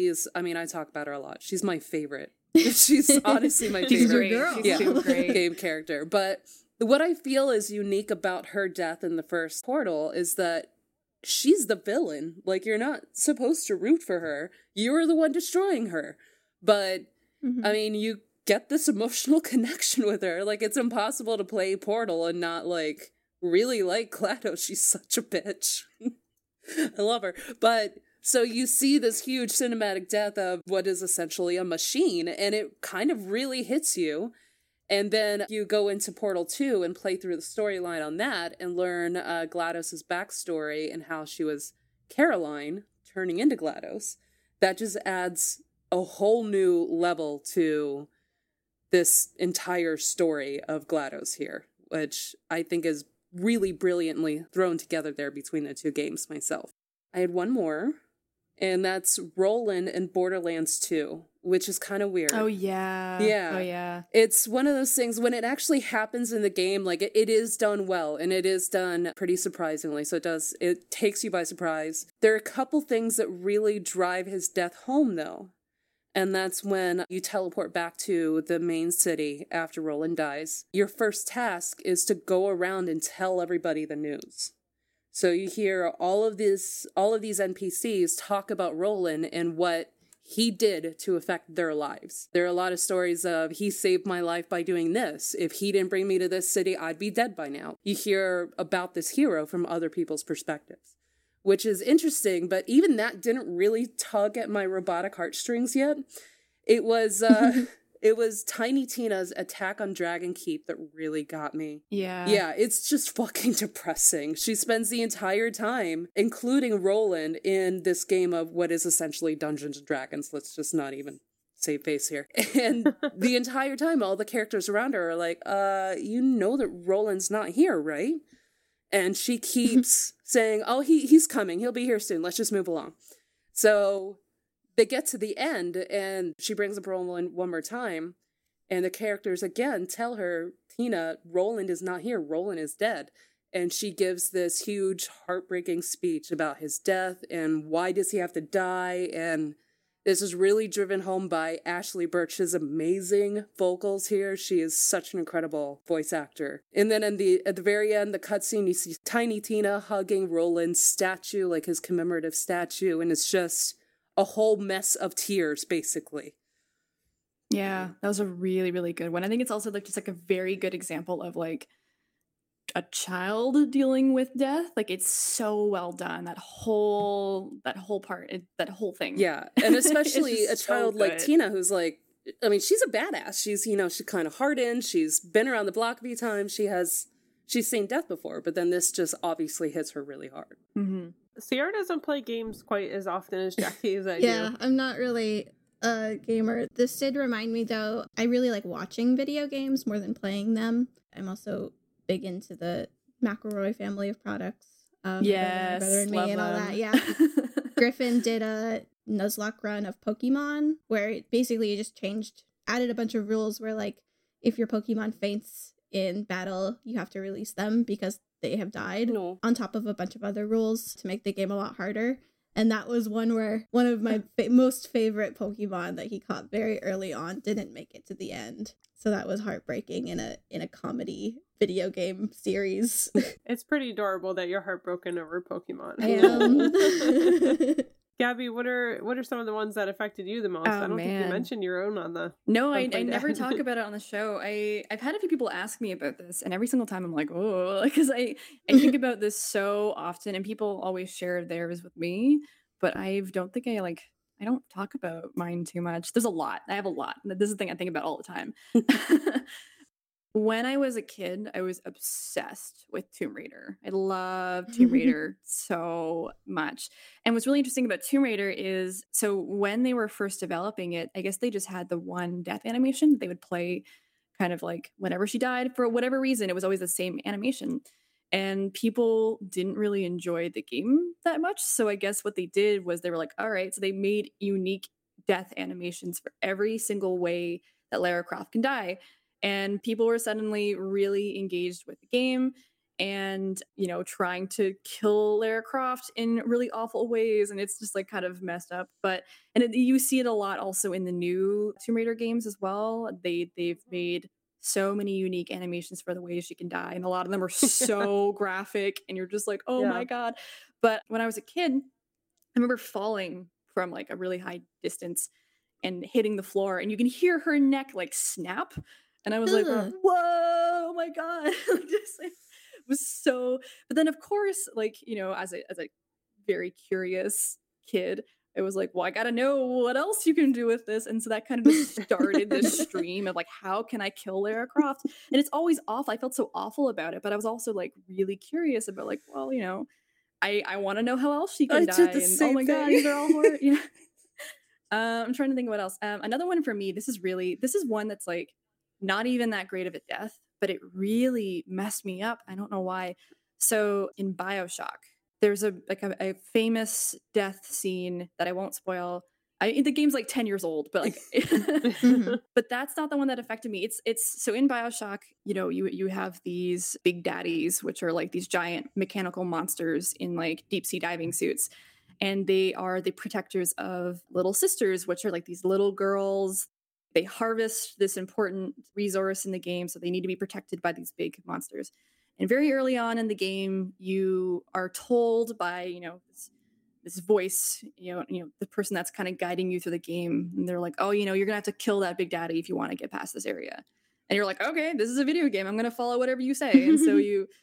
I talk about her a lot. She's my favorite. She's honestly my She's favorite great. girl. She's yeah, so great. game character. But what I feel is unique about her death in the first Portal is that she's the villain. Like, you're not supposed to root for her. You're the one destroying her. But, Mm-hmm. I mean, you get this emotional connection with her. Like, it's impossible to play Portal and not, like, really like GLaDOS. She's such a bitch. I love her. But so you see this huge cinematic death of what is essentially a machine, and it kind of really hits you. And then you go into Portal 2 and play through the storyline on that and learn GLaDOS' backstory and how she was Caroline turning into GLaDOS. That just adds a whole new level to this entire story of GLaDOS here, which I think is really brilliantly thrown together there between the two games myself. I had one more, and that's Roland in Borderlands 2, which is kind of weird. Oh, yeah. Yeah. Oh, yeah. It's one of those things when it actually happens in the game, like it is done well, and it is done pretty surprisingly. So it takes you by surprise. There are a couple things that really drive his death home, though. And that's when you teleport back to the main city after Roland dies. Your first task is to go around and tell everybody the news. So you hear all of these NPCs talk about Roland and what he did to affect their lives. There are a lot of stories of, he saved my life by doing this. If he didn't bring me to this city, I'd be dead by now. You hear about this hero from other people's perspectives, which is interesting, but even that didn't really tug at my robotic heartstrings yet. It was Tiny Tina's attack on Dragon Keep that really got me. Yeah. Yeah, it's just fucking depressing. She spends the entire time, including Roland, in this game of what is essentially Dungeons and Dragons. Let's just not even save face here. And the entire time, all the characters around her are like, you know that Roland's not here, right? And she keeps saying, oh, he's coming. He'll be here soon. Let's just move along. So they get to the end, and she brings up Roland one more time, and the characters again tell her, Tina, Roland is not here. Roland is dead. And she gives this huge, heartbreaking speech about his death and why does he have to die. And this is really driven home by Ashley Birch's amazing vocals here. She is such an incredible voice actor. And then at the very end, the cutscene, you see Tiny Tina hugging Roland's statue, like his commemorative statue, and it's just a whole mess of tears, basically. Yeah, that was a really, really good one. I think it's also like just like a very good example of like a child dealing with death. Like, it's so well done. That whole part, that whole thing. Yeah, and especially a just so child like good. Tina, who's like, I mean, she's a badass. She's, she's kind of hardened. She's been around the block a few times. She's seen death before, but then this just obviously hits her really hard. Mm-hmm. Sierra doesn't play games quite as often as Jackie as I Yeah, do. I'm not really a gamer. This did remind me, though, I really like watching video games more than playing them. I'm also big into the McElroy family of products. My Yes, brother and me love and all them. that, yeah. Griffin did a Nuzlocke run of Pokemon where basically you just added a bunch of rules where like if your Pokemon faints in battle, you have to release them because they have died, No. on top of a bunch of other rules to make the game a lot harder. And that was one where one of my most favorite Pokemon that he caught very early on didn't make it to the end. So that was heartbreaking in a comedy video game series. It's pretty adorable that you're heartbroken over Pokemon. I am. Gabby, what are some of the ones that affected you the most? Oh, I don't think you man. mentioned your own on the. No, I Hopefully never not. talk about it on the show. I've had a few people ask me about this, and every single time I'm like, oh, because I think about this so often, and people always share theirs with me, but I don't think I don't talk about mine too much. There's a lot. I have a lot. This is the thing I think about all the time. When I was a kid, I was obsessed with Tomb Raider. I love Tomb Raider so much. And what's really interesting about Tomb Raider is, so when they were first developing it, I guess they just had the one death animation that they would play kind of like whenever she died for whatever reason. It was always the same animation. And people didn't really enjoy the game that much. So I guess what they did was they were like, all right, so they made unique death animations for every single way that Lara Croft can die. And people were suddenly really engaged with the game and, you know, trying to kill Lara Croft in really awful ways. And it's just like kind of messed up. You see it a lot also in the new Tomb Raider games as well. They've made so many unique animations for the ways she can die. And a lot of them are so graphic and you're just like, oh Yeah. my God. But when I was a kid, I remember falling from like a really high distance and hitting the floor and you can hear her neck like snap. And I was like, Ugh. whoa, oh my God. Just like, it was so, but then of course, like, you know, as a very curious kid, it was like, well, I gotta know what else you can do with this. And so that kind of just started this stream of like, how can I kill Lara Croft? And it's always awful. I felt so awful about it, but I was also like really curious about like, well, you know, I want to know how else she can I die. did the And oh same my God, thing. these are all horror. Yeah. I'm trying to think of what else. Another one for me, this is one that's like not even that great of a death, but it really messed me up. I don't know why. So in BioShock, there's a famous death scene that I won't spoil. The game's like 10 years old, but like, but that's not the one that affected me. It's so in BioShock, you know, you have these big daddies, which are like these giant mechanical monsters in like deep sea diving suits. And they are the protectors of little sisters, which are like these little girls. They harvest this important resource in the game, so they need to be protected by these big monsters. And very early on in the game, you are told by, you know, this voice, you know, the person that's kind of guiding you through the game, and they're like, oh, you know, you're gonna have to kill that big daddy if you want to get past this area. And you're like, okay, this is a video game. I'm gonna follow whatever you say. And so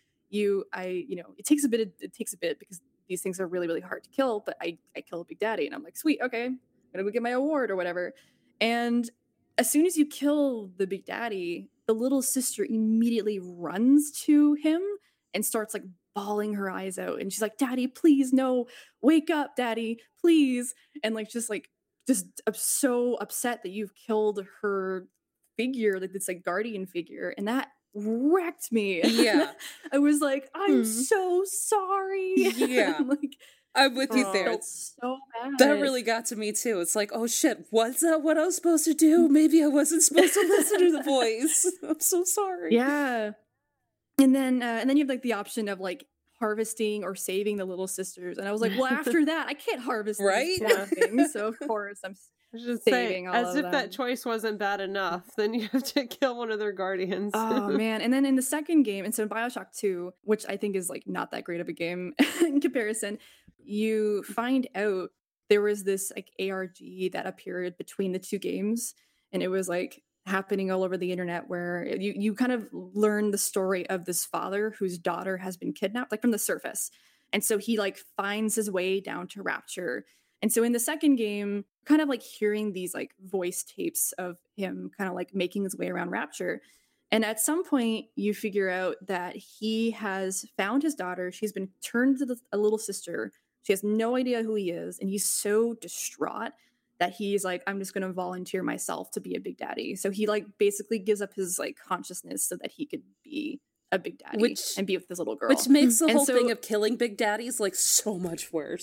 it takes a bit because these things are really, really hard to kill. But I kill a big daddy, and I'm like, sweet, okay, I'm gonna go get my award or whatever. And as soon as you kill the big daddy, the little sister immediately runs to him and starts like bawling her eyes out. And she's like, Daddy, please, no, wake up, Daddy, please. And like, just I'm so upset that you've killed her figure, like this like guardian figure. And that wrecked me. Yeah. I was like, I'm so sorry. Yeah. Like, I'm with you there. It's so bad. That really got to me too. It's like, oh shit, was that what I was supposed to do? Maybe I wasn't supposed to listen to the voice. I'm so sorry. Yeah. And then you have like the option of like harvesting or saving the little sisters. And I was like, well, after that, I can't harvest these poor things. So of course I'm Just saving all as of if them. that choice wasn't bad enough, then you have to kill one of their guardians. Oh man. And then in the second game, and so in BioShock 2, which I think is like not that great of a game in comparison, you find out there was this like ARG that appeared between the two games, and it was like happening all over the internet where you kind of learn the story of this father whose daughter has been kidnapped, like from the surface. And so he like finds his way down to Rapture. And so in the second game, kind of like hearing these like voice tapes of him kind of like making his way around Rapture. And at some point, you figure out that he has found his daughter. She's been turned to a little sister. She has no idea who he is. And he's so distraught that he's like, I'm just going to volunteer myself to be a big daddy. So he like basically gives up his like consciousness so that he could be a big daddy and be with this little girl. Which makes the And whole so- thing of killing big daddies like so much worse.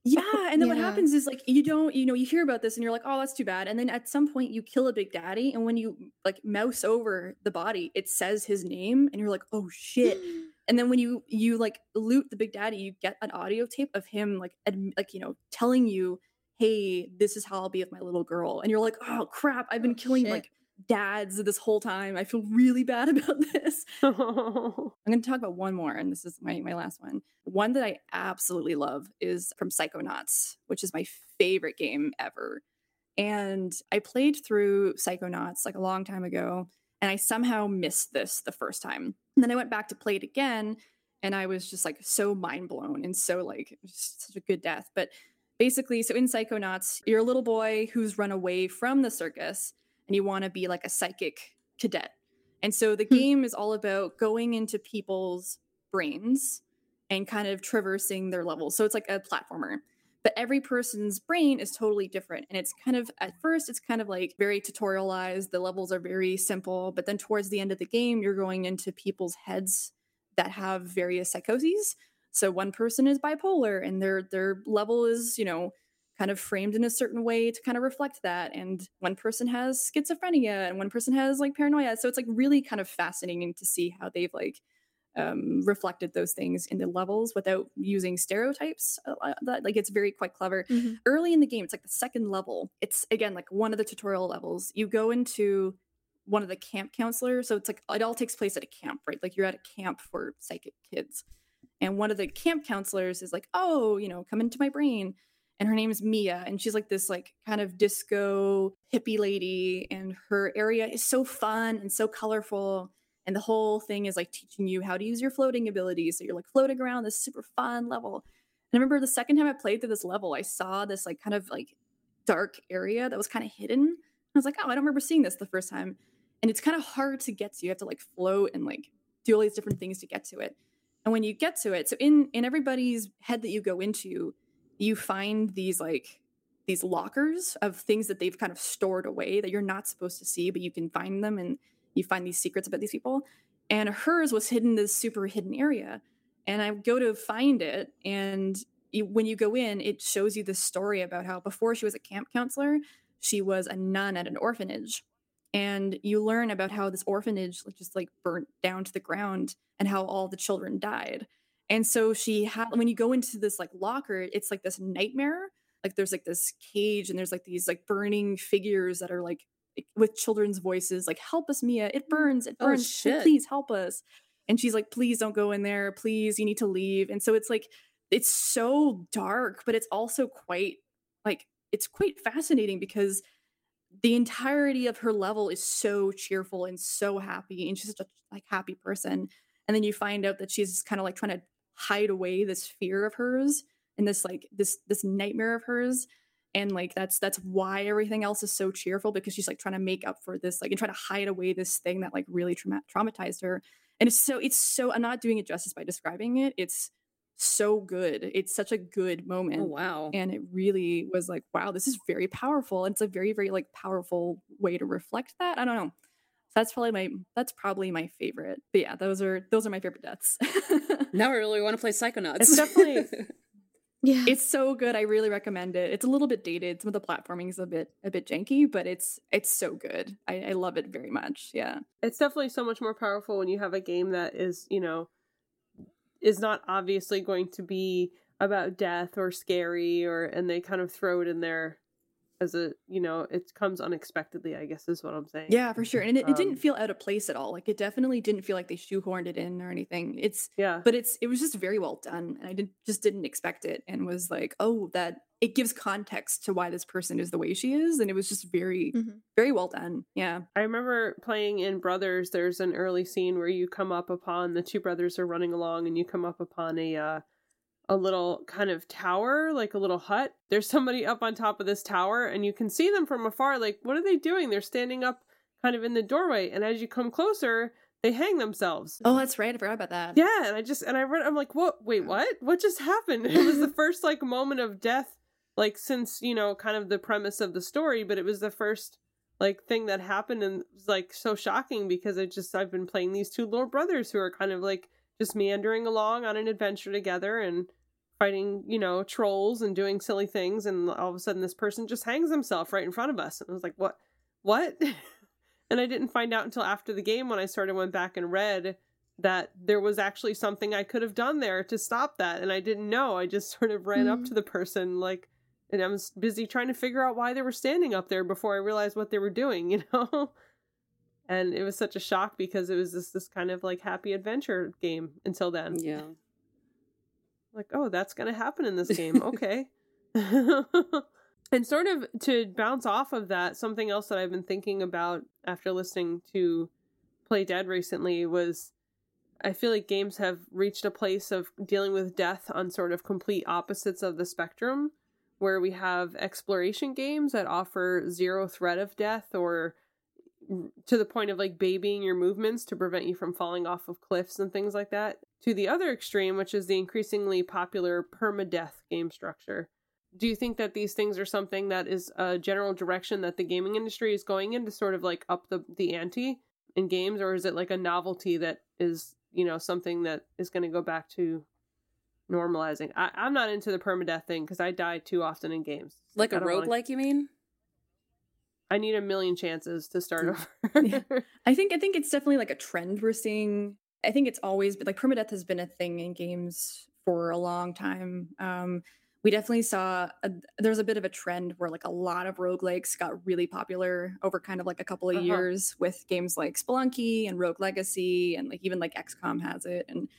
Yeah, and then what Yeah. happens is like you hear about this and you're like, oh, that's too bad. And then at some point you kill a Big Daddy, and when you like mouse over the body, it says his name, and you're like, oh shit. And then when you like loot the Big Daddy, you get an audio tape of him like telling you, hey, this is how I'll be with my little girl. And you're like, oh crap, I've been killing shit. like dads this whole time. I feel really bad about this. I'm going to talk about one more, and this is my last one. One that I absolutely love is from Psychonauts, which is my favorite game ever. And I played through Psychonauts like a long time ago, and I somehow missed this the first time. And then I went back to play it again, and I was just like so mind blown and so like just such a good death. But basically, so in Psychonauts, you're a little boy who's run away from the circus, and you want to be like a psychic cadet. And so the game is all about going into people's brains and kind of traversing their levels. So it's like a platformer. But every person's brain is totally different. And it's kind of, at first, it's kind of like very tutorialized. The levels are very simple. But then towards the end of the game, you're going into people's heads that have various psychoses. So one person is bipolar, and their level is, kind of framed in a certain way to kind of reflect that. And one person has schizophrenia, and one person has like paranoia. So it's like really kind of fascinating to see how they've like reflected those things in the levels without using stereotypes. That like it's very quite clever. Mm-hmm. Early in the game, it's like the second level. It's again like one of the tutorial levels. You go into one of the camp counselors. So it's like it all takes place at a camp, right? Like you're at a camp for psychic kids. And one of the camp counselors is like, oh, come into my brain. And her name is Mia, and she's like this like kind of disco hippie lady, and her area is so fun and so colorful. And the whole thing is like teaching you how to use your floating abilities. So you're like floating around this super fun level. And I remember the second time I played through this level, I saw this like kind of like dark area that was kind of hidden. I was like, oh, I don't remember seeing this the first time. And it's kind of hard to get to. You have to like float and like do all these different things to get to it. And when you get to it, so in everybody's head that you go into, you find these lockers of things that they've kind of stored away that you're not supposed to see, but you can find them, and you find these secrets about these people. And hers was hidden in this super hidden area. And I go to find it, and when you go in, it shows you this story about how before she was a camp counselor, she was a nun at an orphanage. And you learn about how this orphanage just like burnt down to the ground and how all the children died. And so when you go into this like locker, it's like this nightmare. Like there's like this cage, and there's like these like burning figures that are like with children's voices, like, help us, Mia, it burns, Oh, so shit. please help us. And she's like, please don't go in there. Please, you need to leave. And so it's like, it's so dark, but it's also quite fascinating because the entirety of her level is so cheerful and so happy. And she's such a like happy person. And then you find out that she's kind of like trying to hide away this fear of hers and this like this nightmare of hers. And like that's why everything else is so cheerful, because she's like trying to make up for this, like, and trying to hide away this thing that like really traumatized her. And it's so I'm not doing it justice by describing it. It's so good. It's such a good moment. Oh, wow. And it really was like, wow, this is very powerful. And it's a very, very like powerful way to reflect that. I don't know. That's probably my favorite. But yeah, those are my favorite deaths. Now I really want to play Psychonauts. It's definitely Yeah. It's so good. I really recommend it. It's a little bit dated. Some of the platforming is a bit janky, but it's so good. I love it very much. Yeah. it's definitely so much more powerful when you have a game that is, is not obviously going to be about death or scary, and they kind of throw it in there as a, it comes unexpectedly, I guess is what I'm saying. Yeah, for sure. And it didn't feel out of place at all. Like it definitely didn't feel like they shoehorned it in or anything. But it was just very well done. And I didn't expect it, and was like, oh, that it gives context to why this person is the way she is. And it was just very, very well done. Yeah. I remember playing in Brothers, there's an early scene where you come up upon, the two brothers are running along, and you come up upon a little kind of tower, like a little hut. There's somebody up on top of this tower, and you can see them from afar. Like, what are they doing? They're standing up kind of in the doorway. And as you come closer, they hang themselves. Oh, that's right. I forgot about that. Yeah. And I'm like, what? Wait, what? What just happened? It was the first like moment of death, like since, kind of the premise of the story, but it was the first like thing that happened, and it was like so shocking because I've been playing these two little brothers who are kind of like just meandering along on an adventure together, and fighting, you know, trolls and doing silly things, and all of a sudden this person just hangs himself right in front of us. And I was like, what? And I didn't find out until after the game when I sort of went back and read that there was actually something I could have done there to stop that. And I didn't know. I just sort of ran up to the person, like, and I was busy trying to figure out why they were standing up there before I realized what they were doing, you know? And it was such a shock because it was this kind of like happy adventure game until then. Yeah. Like, oh, that's going to happen in this game. Okay. And sort of to bounce off of that, something else that I've been thinking about after listening to Play Dead recently was I feel like games have reached a place of dealing with death on sort of complete opposites of the spectrum, where we have exploration games that offer zero threat of death or to the point of like babying your movements to prevent you from falling off of cliffs and things like that, to the other extreme, which is the increasingly popular permadeath game structure. Do you think that these things are something that is a general direction that the gaming industry is going in to sort of like up the ante in games, or is it like a novelty that is, you know, something that is going to go back to normalizing? I'm not into the permadeath thing because I die too often in games. Like a roguelike, you mean? I need a million chances to start over. Yeah. I think it's definitely like a trend we're seeing. I think it's always been like permadeath has been a thing in games for a long time. We definitely saw there's a bit of a trend where like a lot of roguelikes got really popular over kind of like a couple of years with games like Spelunky and Rogue Legacy, and like even like XCOM has it. And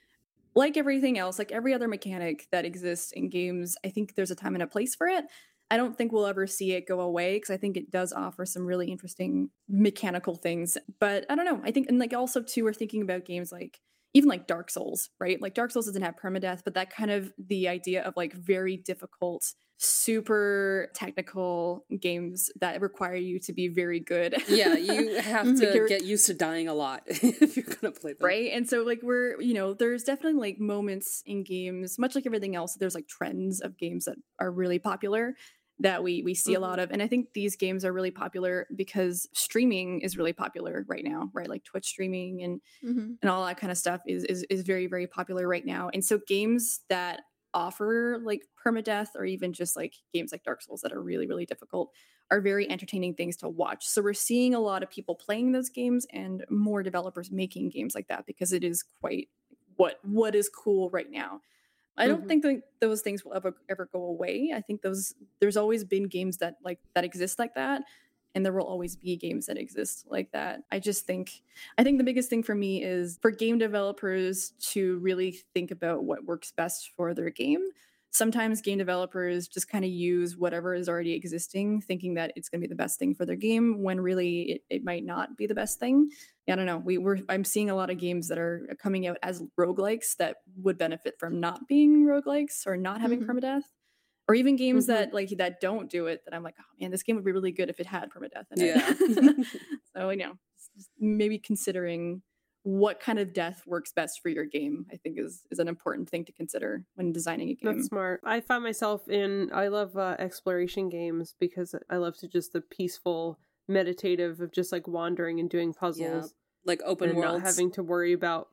like everything else, like every other mechanic that exists in games, I think there's a time and a place for it. I don't think we'll ever see it go away because I think it does offer some really interesting mechanical things. But I don't know. I think, and like also too, we're thinking about games like even like Dark Souls, right? Like Dark Souls doesn't have permadeath, but that kind of the idea of like very difficult, super technical games that require you to be very good. Yeah, you have to get used to dying a lot if you're going to play them. Right. And so like we're, you know, there's definitely like moments in games, much like everything else, there's like trends of games that are really popular that we see a lot of. And I think these games are really popular because streaming is really popular right now, right? Like Twitch streaming and all that kind of stuff is very, very popular right now. And so games that offer like permadeath, or even just like games like Dark Souls that are really, really difficult, are very entertaining things to watch. So we're seeing a lot of people playing those games and more developers making games like that because it is quite what is cool right now. I don't think that those things will ever go away. I think there's always been games that exist like that, and there will always be games that exist like that. I think the biggest thing for me is for game developers to really think about what works best for their game. Sometimes game developers just kind of use whatever is already existing, thinking that it's going to be the best thing for their game, when really it might not be the best thing. I don't know. I'm seeing a lot of games that are coming out as roguelikes that would benefit from not being roguelikes or not having permadeath, or even games that don't do it. That I'm like, oh man, this game would be really good if it had permadeath in it. So just maybe considering what kind of death works best for your game, I think is an important thing to consider when designing a game. That's smart. I find myself I love exploration games because I love to just the peaceful, meditative of just like wandering and doing puzzles. Like open worlds. Not having to worry about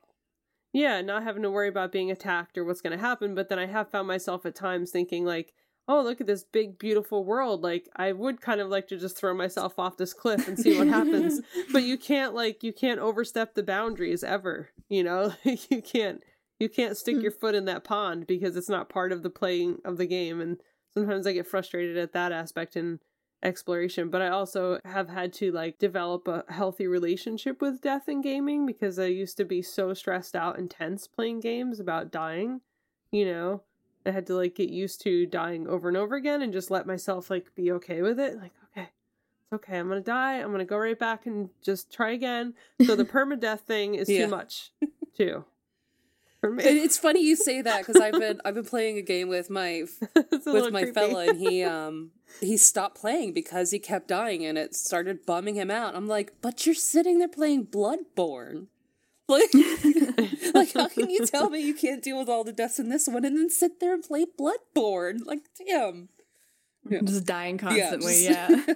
being attacked or what's going to happen. But then I have found myself at times thinking like, oh, look at this big, beautiful world. Like, I would kind of like to just throw myself off this cliff and see what happens. But you can't overstep the boundaries ever. You know, you can't stick your foot in that pond because it's not part of the playing of the game. And sometimes I get frustrated at that aspect in exploration. But I also have had to like develop a healthy relationship with death in gaming because I used to be so stressed out and tense playing games about dying, you know. I had to like get used to dying over and over again and just let myself like be okay with it. Like, okay, it's okay. I'm going to die. I'm going to go right back and just try again. So the permadeath thing is too much too. For me. It's funny you say that because I've been playing a game with my fella, and he stopped playing because he kept dying and it started bumming him out. I'm like, but you're sitting there playing Bloodborne. Like how can you tell me you can't deal with all the deaths in this one and then sit there and play Bloodborne? Like, damn. Yeah. Just dying constantly,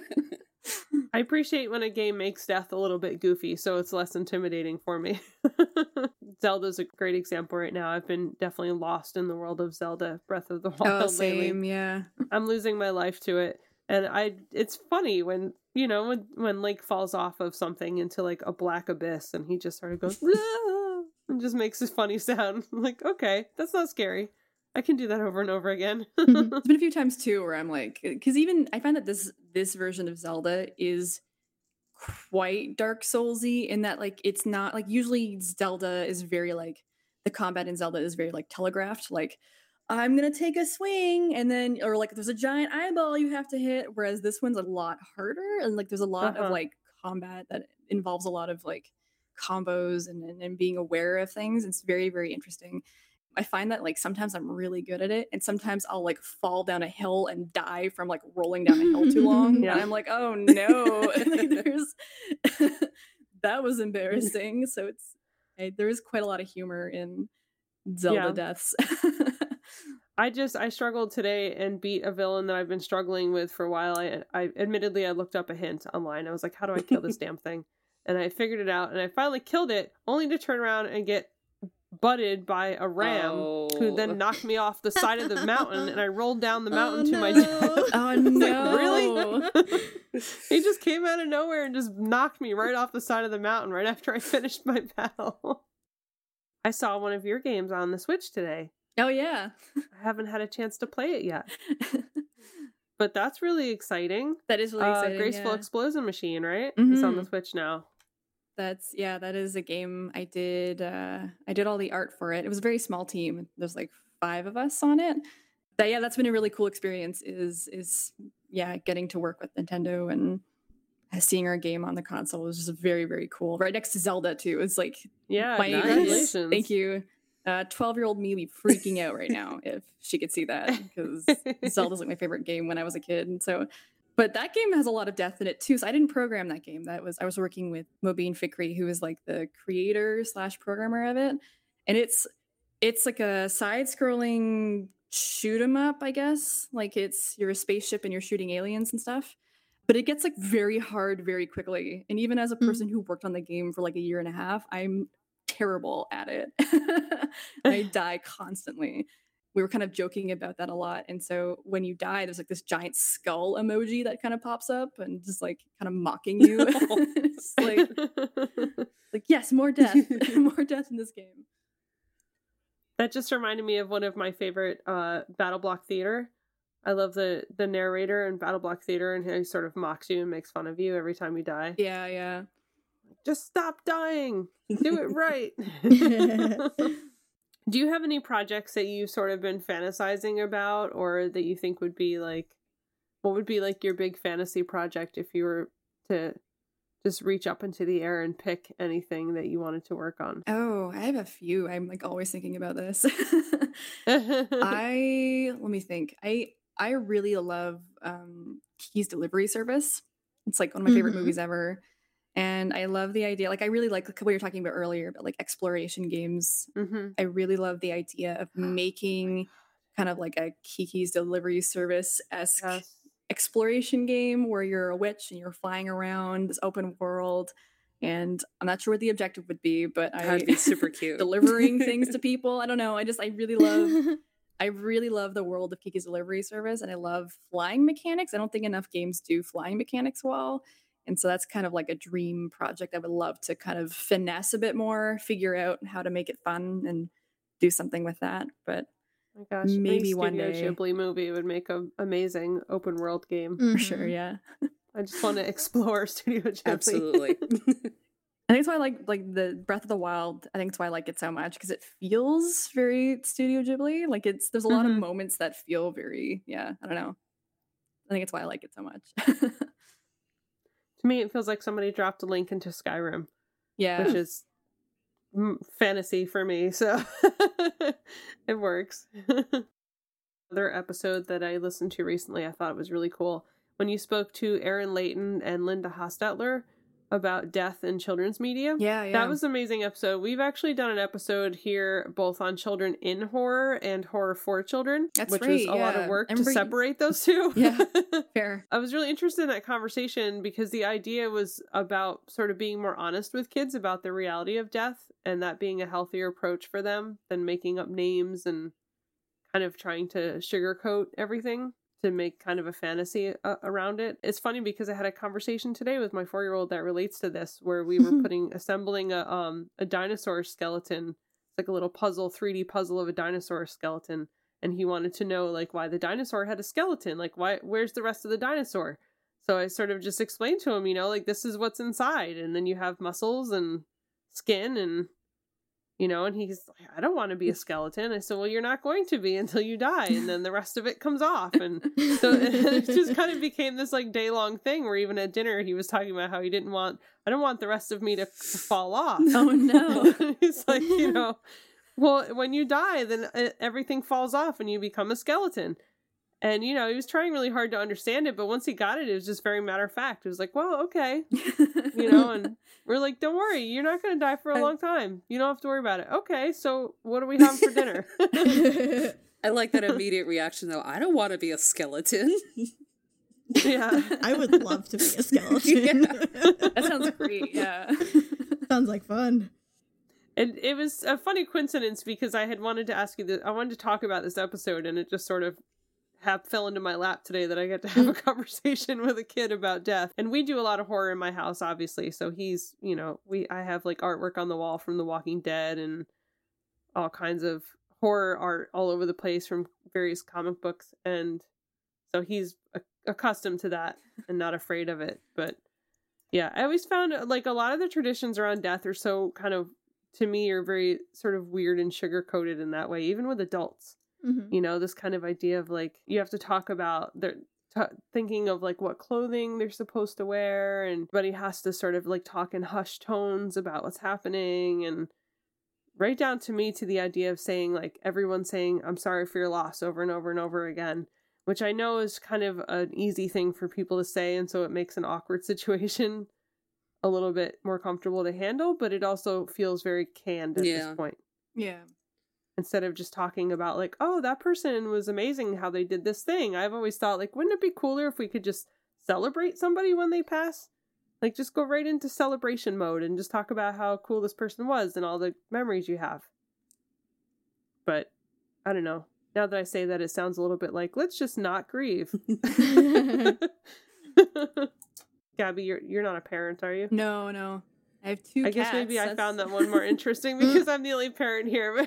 I appreciate when a game makes death a little bit goofy, so it's less intimidating for me. Zelda's a great example right now. I've been definitely lost in the world of Zelda Breath of the Wild Oh, lately. same, yeah. I'm losing my life to it. And it's funny when, when Link falls off of something into like a black abyss and he just sort of goes, "Ah," and just makes this funny sound. I'm like, okay, that's not scary. I can do that over and over again. It's been a few times too where I'm like, because even I find that this version of Zelda is quite Dark Soulsy in that like it's not like usually Zelda is very like the combat in Zelda is very like telegraphed, like I'm gonna take a swing and then or like there's a giant eyeball you have to hit, whereas this one's a lot harder and like there's a lot of like combat that involves a lot of like combos and being aware of things. It's very, very interesting. I find that like sometimes I'm really good at it and sometimes I'll like fall down a hill and die from like rolling down a hill too long. Yeah. And I'm like, oh no. Like, that was embarrassing. So there is quite a lot of humor in Zelda deaths. I struggled today and beat a villain that I've been struggling with for a while. I admittedly I looked up a hint online. I was like, how do I kill this damn thing? And I figured it out and I finally killed it, only to turn around and get butted by a ram who then knocked me off the side of the mountain and I rolled down the mountain to my death. Oh no. Really? He just came out of nowhere and just knocked me right off the side of the mountain right after I finished my battle. I saw one of your games on the Switch today. Oh yeah. I haven't had a chance to play it yet. But that's really exciting. That is really exciting. Graceful Explosion Machine, right? Mm-hmm. It's on the Switch now. That is a game I did all the art for it. It was a very small team. There's like 5 of us on it. That's been a really cool experience is getting to work with Nintendo and seeing our game on the console was just very, very cool. Right next to Zelda too. It's like congratulations. Thank you. 12-year-old me would be freaking out right now if she could see that because Zelda's like my favorite game when I was a kid. And so but that game has a lot of death in it too. So I didn't program that game. I was working with Mobeen Fikri, who is like the creator / programmer of it. And it's like a side-scrolling shoot 'em up, I guess. Like you're a spaceship and you're shooting aliens and stuff. But it gets like very hard very quickly. And even as a person who worked on the game for like a year and a half, I'm terrible at it. I die constantly. We were kind of joking about that a lot. And so when you die, there's like this giant skull emoji that kind of pops up and just like kind of mocking you. It's like, yes, more death. More death in this game. That just reminded me of one of my favorite Battle Block Theater. I love the narrator in Battle Block Theater and he sort of mocks you and makes fun of you every time you die. Yeah. Just stop dying. Do it right. Do you have any projects that you've sort of been fantasizing about or that you think would be like, what would be like your big fantasy project if you were to just reach up into the air and pick anything that you wanted to work on? Oh, I have a few. I'm like always thinking about this. Let me think. I really love Kiki's Delivery Service. It's like one of my favorite movies ever. And I love the idea, like I really like what you were talking about earlier, about like exploration games. I really love the idea of making kind of like a Kiki's Delivery Service-esque exploration game where you're a witch and you're flying around this open world. And I'm not sure what the objective would be, but That'd be super cute. Delivering things to people. I don't know. I really love the world of Kiki's Delivery Service, and I love flying mechanics. I don't think enough games do flying mechanics well. And so that's kind of like a dream project I would love to kind of finesse a bit more, figure out how to make it fun and do something with that. But my gosh, maybe one Studio day. Ghibli movie would make an amazing open world game. For sure, yeah. I just want to explore Studio Ghibli. Absolutely. I think that's why I like the Breath of the Wild. I think that's why I like it so much because it feels very Studio Ghibli. Like there's a lot of moments that feel very, I don't know. I think it's why I like it so much. To me, it feels like somebody dropped a link into Skyrim. Yeah. Which is fantasy for me, so it works. Another episode that I listened to recently, I thought it was really cool. When you spoke to Aaron Layton and Linda Hostetler, about death in children's media. Yeah. That was an amazing episode. We've actually done an episode here both on children in horror and horror for children, That's which right, was a lot of yeah. work I to remember separate those two. Yeah, fair. I was really interested in that conversation because the idea was about sort of being more honest with kids about the reality of death and that being a healthier approach for them than making up names and kind of trying to sugarcoat everything to make kind of a fantasy around it. It's funny because I had a conversation today with my 4-year-old that relates to this, where we were assembling a dinosaur skeleton. It's like a little puzzle, 3D puzzle of a dinosaur skeleton. And he wanted to know like why the dinosaur had a skeleton, like where's the rest of the dinosaur? So I sort of just explained to him, you know, like this is what's inside. And then you have muscles and skin and, you know, and he's like, I don't want to be a skeleton. I said, well, you're not going to be until you die. And then the rest of it comes off. And so it just kind of became this like day-long thing where even at dinner, he was talking about how I don't want the rest of me to fall off. Oh, no. He's like, you know, well, when you die, then everything falls off and you become a skeleton. And, you know, he was trying really hard to understand it, but once he got it, it was just very matter of fact. It was like, well, okay. You know, and we're like, don't worry, you're not going to die for a long time. You don't have to worry about it. Okay, so what are we having for dinner? I like that immediate reaction, though. I don't want to be a skeleton. Yeah. I would love to be a skeleton. That sounds great, yeah. Sounds like fun. And it was a funny coincidence because I had wanted to ask you that. I wanted to talk about this episode, and it just sort of fell into my lap today that I get to have a conversation with a kid about death. And we do a lot of horror in my house, obviously. So he's, you know, I have like artwork on the wall from The Walking Dead and all kinds of horror art all over the place from various comic books. And so he's accustomed to that and not afraid of it. But yeah, I always found like a lot of the traditions around death are so kind of, to me, are very sort of weird and sugar-coated in that way, even with adults. Mm-hmm. You know, this kind of idea of like, you have to talk about thinking of like what clothing they're supposed to wear, and but he has to sort of like talk in hushed tones about what's happening, and right down to me to the idea of saying like everyone saying I'm sorry for your loss over and over and over again, which I know is kind of an easy thing for people to say, and so it makes an awkward situation a little bit more comfortable to handle, but it also feels very canned at this point. Yeah. Instead of just talking about like, oh, that person was amazing how they did this thing. I've always thought like, wouldn't it be cooler if we could just celebrate somebody when they pass? Like just go right into celebration mode and just talk about how cool this person was and all the memories you have. But I don't know. Now that I say that, it sounds a little bit like, let's just not grieve. Gabby, you're not a parent, are you? No. I have 2 cats. I guess maybe I found that one more interesting because I'm the only parent here.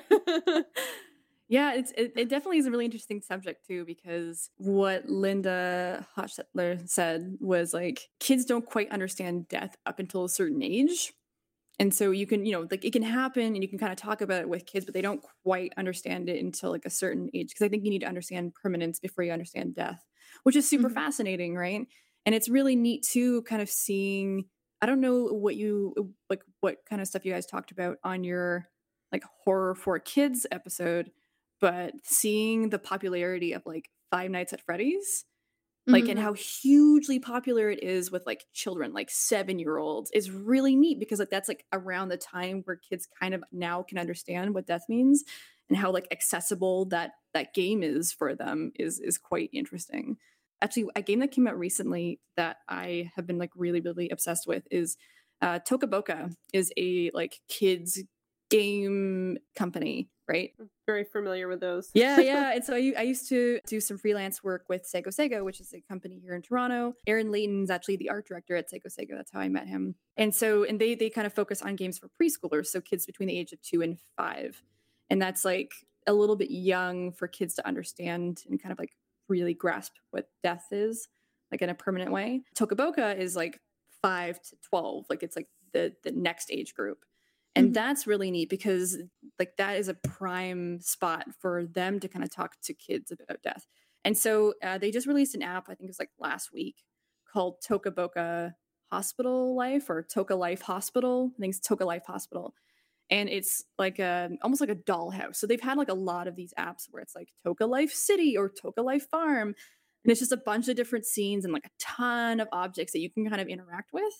Yeah, it definitely is a really interesting subject too, because what Linda Hochstetler said was like, kids don't quite understand death up until a certain age. And so you can, you know, like it can happen and you can kind of talk about it with kids, but they don't quite understand it until like a certain age. Because I think you need to understand permanence before you understand death, which is super fascinating, right? And it's really neat too, kind of seeing, I don't know what kind of stuff you guys talked about on your like horror for kids episode, but seeing the popularity of like Five Nights at Freddy's, like, and how hugely popular it is with like children, like 7-year-olds, is really neat because like that's like around the time where kids kind of now can understand what death means and how like accessible that game is for them is quite interesting. Actually, a game that came out recently that I have been like really, really obsessed with is Toca Boca is a like kids game company, right? Very familiar with those. Yeah. And so I used to do some freelance work with Sego Sego, which is a company here in Toronto. Aaron Layton's actually the art director at Sego Sego. That's how I met him. And they kind of focus on games for preschoolers, so kids between the age of 2 and 5. And that's like a little bit young for kids to understand and kind of like really grasp what death is, like in a permanent way. Toca Boca is like 5 to 12, like it's like the next age group. And that's really neat because like that is a prime spot for them to kind of talk to kids about death. And so they just released an app, I think it was like last week, called Toca Boca Hospital Life or Toca Life Hospital. I think it's Toca Life Hospital. And it's like almost like a dollhouse. So they've had like a lot of these apps where it's like Toca Life City or Toca Life Farm. And it's just a bunch of different scenes and like a ton of objects that you can kind of interact with.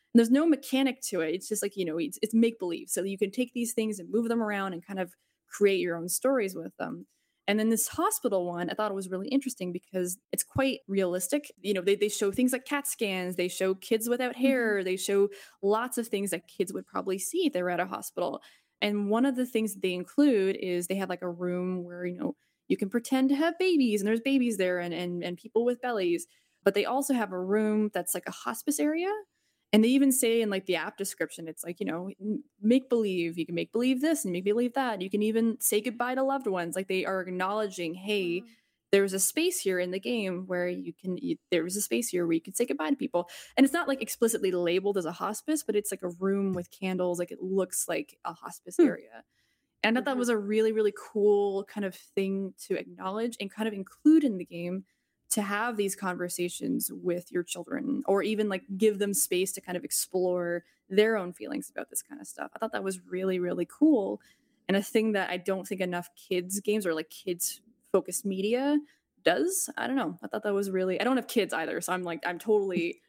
there's no mechanic to it. It's just like, it's make believe. So you can take these things and move them around and kind of create your own stories with them. And then this hospital one, I thought it was really interesting because it's quite realistic. They show things like CAT scans, they show kids without hair, they show lots of things that kids would probably see if they were at a hospital. And one of the things that they include is they have like a room where, you can pretend to have babies and there's babies there and people with bellies. But they also have a room that's like a hospice area. And they even say in like the app description, it's like, make believe. You can make believe this and make believe that. You can even say goodbye to loved ones. Like they are acknowledging, hey, there's a space here in the game where there is a space here where you can say goodbye to people. And it's not like explicitly labeled as a hospice, but it's like a room with candles. Like it looks like a hospice area. And I thought that was a really, really cool kind of thing to acknowledge and kind of include in the game, to have these conversations with your children, or even like give them space to kind of explore their own feelings about this kind of stuff. I thought that was really, really cool. And a thing that I don't think enough kids games or like kids focused media does. I don't know. I thought that was really, I don't have kids either. So I'm totally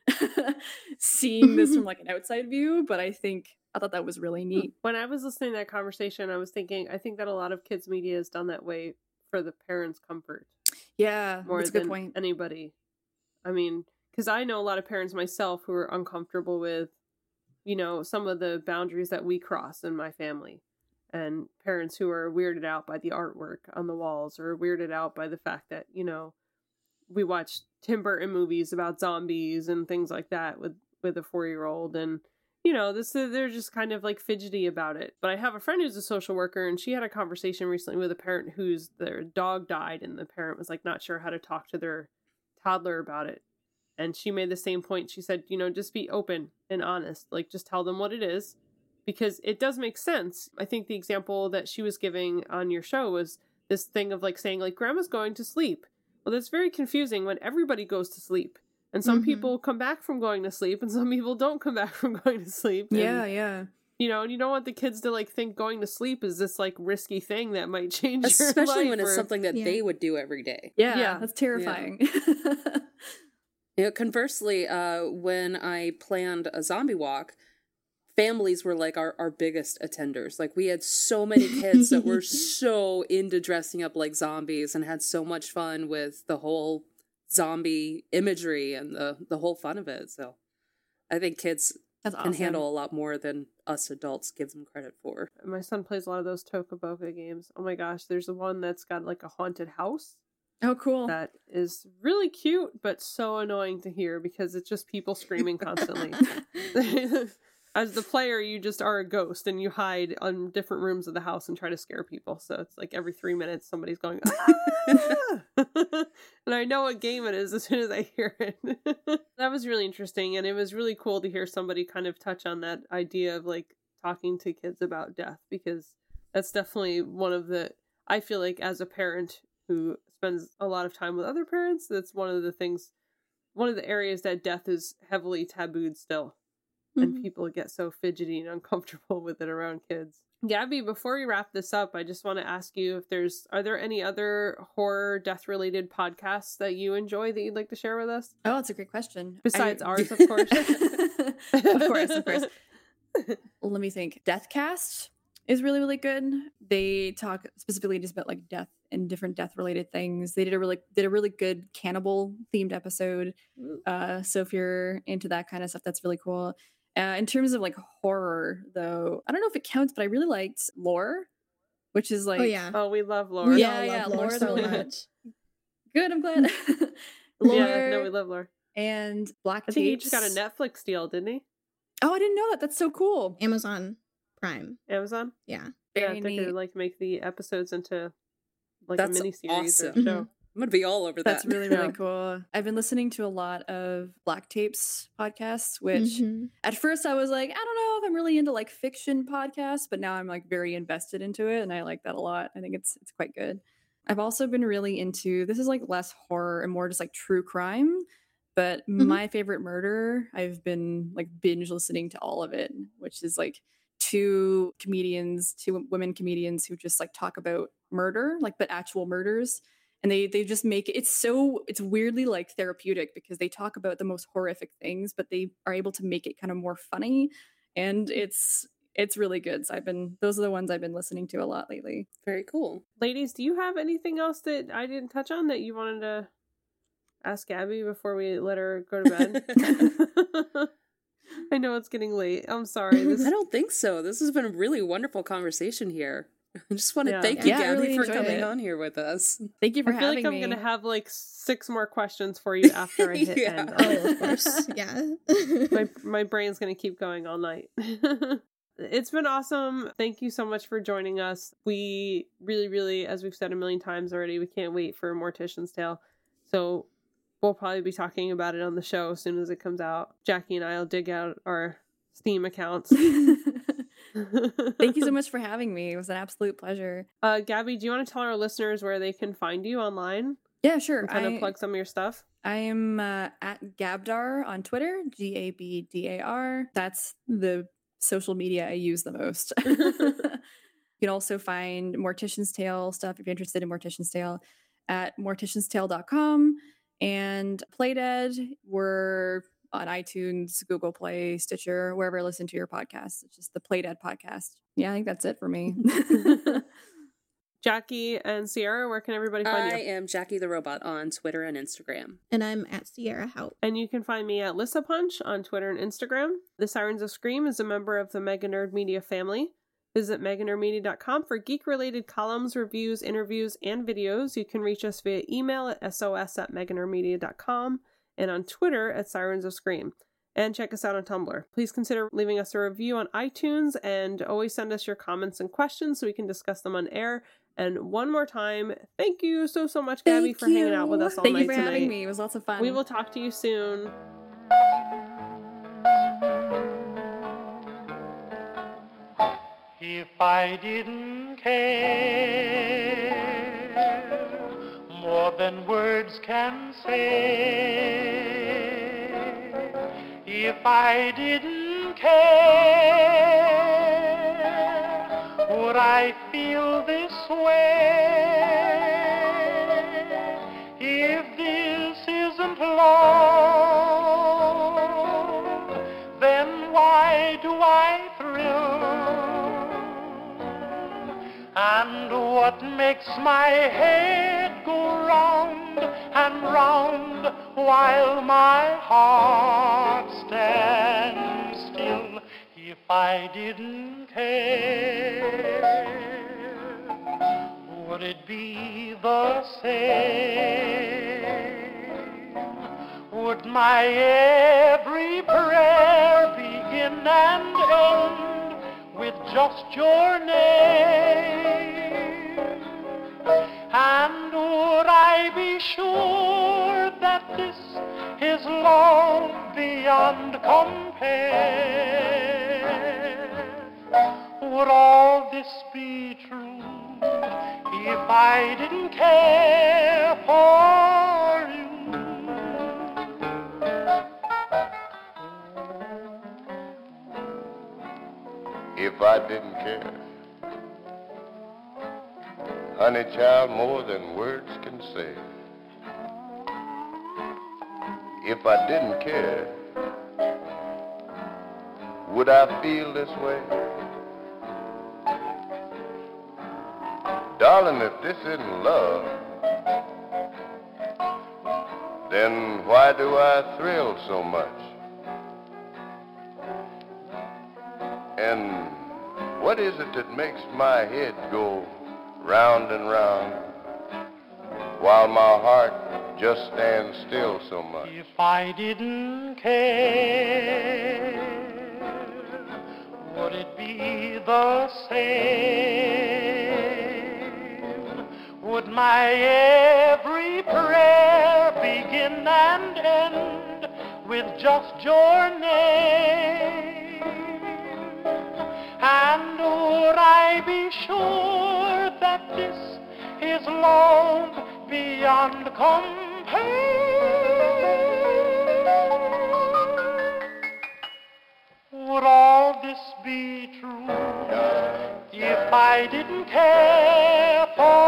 seeing this from like an outside view, but I thought that was really neat. When I was listening to that conversation, I was thinking, I think that a lot of kids media is done that way for the parents' comfort. Yeah, more that's a than good point. Anybody. I mean, because I know a lot of parents myself who are uncomfortable with, some of the boundaries that we cross in my family, and parents who are weirded out by the artwork on the walls, or weirded out by the fact that, we watch Tim Burton movies about zombies and things like that with a 4-year-old, and they're just kind of like fidgety about it. But I have a friend who's a social worker, and she had a conversation recently with a parent their dog died, and the parent was like not sure how to talk to their toddler about it. And she made the same point. She said, just be open and honest. Like, just tell them what it is, because it does make sense. I think the example that she was giving on your show was this thing of like saying like, grandma's going to sleep. Well, that's very confusing when everybody goes to sleep. And some people come back from going to sleep, and some people don't come back from going to sleep. And, yeah. and you don't want the kids to like think going to sleep is this like risky thing that might change your life. Especially when it's something that they would do every day. Yeah, that's terrifying. Yeah. Conversely, when I planned a zombie walk, families were like our biggest attenders. Like we had so many kids that were so into dressing up like zombies and had so much fun with the whole zombie imagery and the whole fun of it. So I think kids can handle a lot more than us adults give them credit for. My son plays a lot of those Toca Boca games. Oh my gosh, there's the one that's got like a haunted house. Oh, cool. That is really cute, but so annoying to hear because it's just people screaming constantly. As the player, you just are a ghost and you hide on different rooms of the house and try to scare people. So it's like every 3 minutes somebody's going, ah! And I know what game it is as soon as I hear it. That was really interesting. And it was really cool to hear somebody kind of touch on that idea of like talking to kids about death, because that's definitely one of the, I feel like as a parent who spends a lot of time with other parents, that's one of the areas that death is heavily tabooed still. And people get so fidgety and uncomfortable with it around kids. Gabby, before we wrap this up, I just want to ask you if are there any other horror death related podcasts that you enjoy that you'd like to share with us? Oh, that's a great question. Besides ours, of course. Of course. Let me think. Deathcast is really, really good. They talk specifically just about like death and different death related things. They did a really good cannibal themed episode. So if you're into that kind of stuff, that's really cool. In terms of like horror, though, I don't know if it counts, but I really liked Lore, which is like, oh, we love Lore. Yeah, Lore so much. Good, I'm glad. Lore, yeah, no, we love Lore. And Black Tapes. I think he just got a Netflix deal, didn't he? Oh, I didn't know that. That's so cool. Amazon Prime. Amazon? Yeah. Very neat. They like make the episodes into like that's a miniseries awesome. or show. I'm gonna be all over that. That's really, really cool. I've been listening to a lot of Black Tapes podcasts, which at first I was like, I don't know if I'm really into like fiction podcasts, but now I'm like very invested into it, and I like that a lot. I think it's quite good. I've also been really into, this is like less horror and more just like true crime, but My Favorite Murder, I've been like binge listening to all of it, which is like two women comedians who just like talk about murder, like but actual murders. And they just make it's weirdly like therapeutic because they talk about the most horrific things, but they are able to make it kind of more funny, and it's really good. So those are the ones I've been listening to a lot lately. Very cool. Ladies, do you have anything else that I didn't touch on that you wanted to ask Gabby before we let her go to bed? I know it's getting late. I'm sorry. I don't think so. This has been a really wonderful conversation here. I just want to thank you, Gabby, really for enjoyed coming it. on here with us. Thank you for I feel having like me. I'm gonna have like 6 more questions for you after I hit Yeah. end. Oh, of course. Yeah. My brain's gonna keep going all night. It's been awesome. Thank you so much for joining us. We really, as we've said a million times already, we can't wait for Mortician's Tale. So we'll probably be talking about it on the show as soon as it comes out. Jackie and I will dig out our Steam accounts. Thank you so much for having me. It was an absolute pleasure. Gabby, do you want to tell our listeners where they can find you online? Yeah, sure. And kind of plug some of your stuff? I am at Gabdar on Twitter, Gabdar. That's the social media I use the most. You can also find Mortician's Tale stuff if you're interested in Mortician's Tale at morticianstale.com. And Playdead, we're on iTunes, Google Play, Stitcher, wherever you listen to your podcasts. It's just the Playdead podcast. Yeah, I think that's it for me. Jackie and Sierra, where can everybody find I you? am Jackie the Robot on Twitter and Instagram. And I'm at Sierra Hout. And you can find me at Lissa Punch on Twitter and Instagram. The Sirens of Scream is a member of the Mega Nerd Media family. Visit meganerdmedia.com for geek-related columns, reviews, interviews, and videos. You can reach us via email at sos@meganerdmedia.com and on Twitter at Sirens of Scream. And check us out on Tumblr. Please consider leaving us a review on iTunes and always send us your comments and questions so we can discuss them on air. And one more time, thank you so much, Gabby, for hanging out with us all Thank night you for tonight. having me. It was lots of fun. We will talk to you soon. If I didn't care more than words can say, if I didn't care, would I feel this way? If this isn't love, then why do I thrill? And what makes my head go round and round while my heart stands still? If I didn't care, would it be the same? Would my every prayer begin and end with just your name? And would I be sure that this is love beyond compare? Would all this be true if I didn't care for you? If I didn't care, honey child, more than words can say. If I didn't care, would I feel this way? Darling, if this isn't love, then why do I thrill so much? And what is it that makes my head go round and round while my heart just stands still so much? If I didn't care, would it be the same? Would my every prayer begin and end with just your name? And would I be sure that this is love beyond compare? Would all this be true if I didn't care for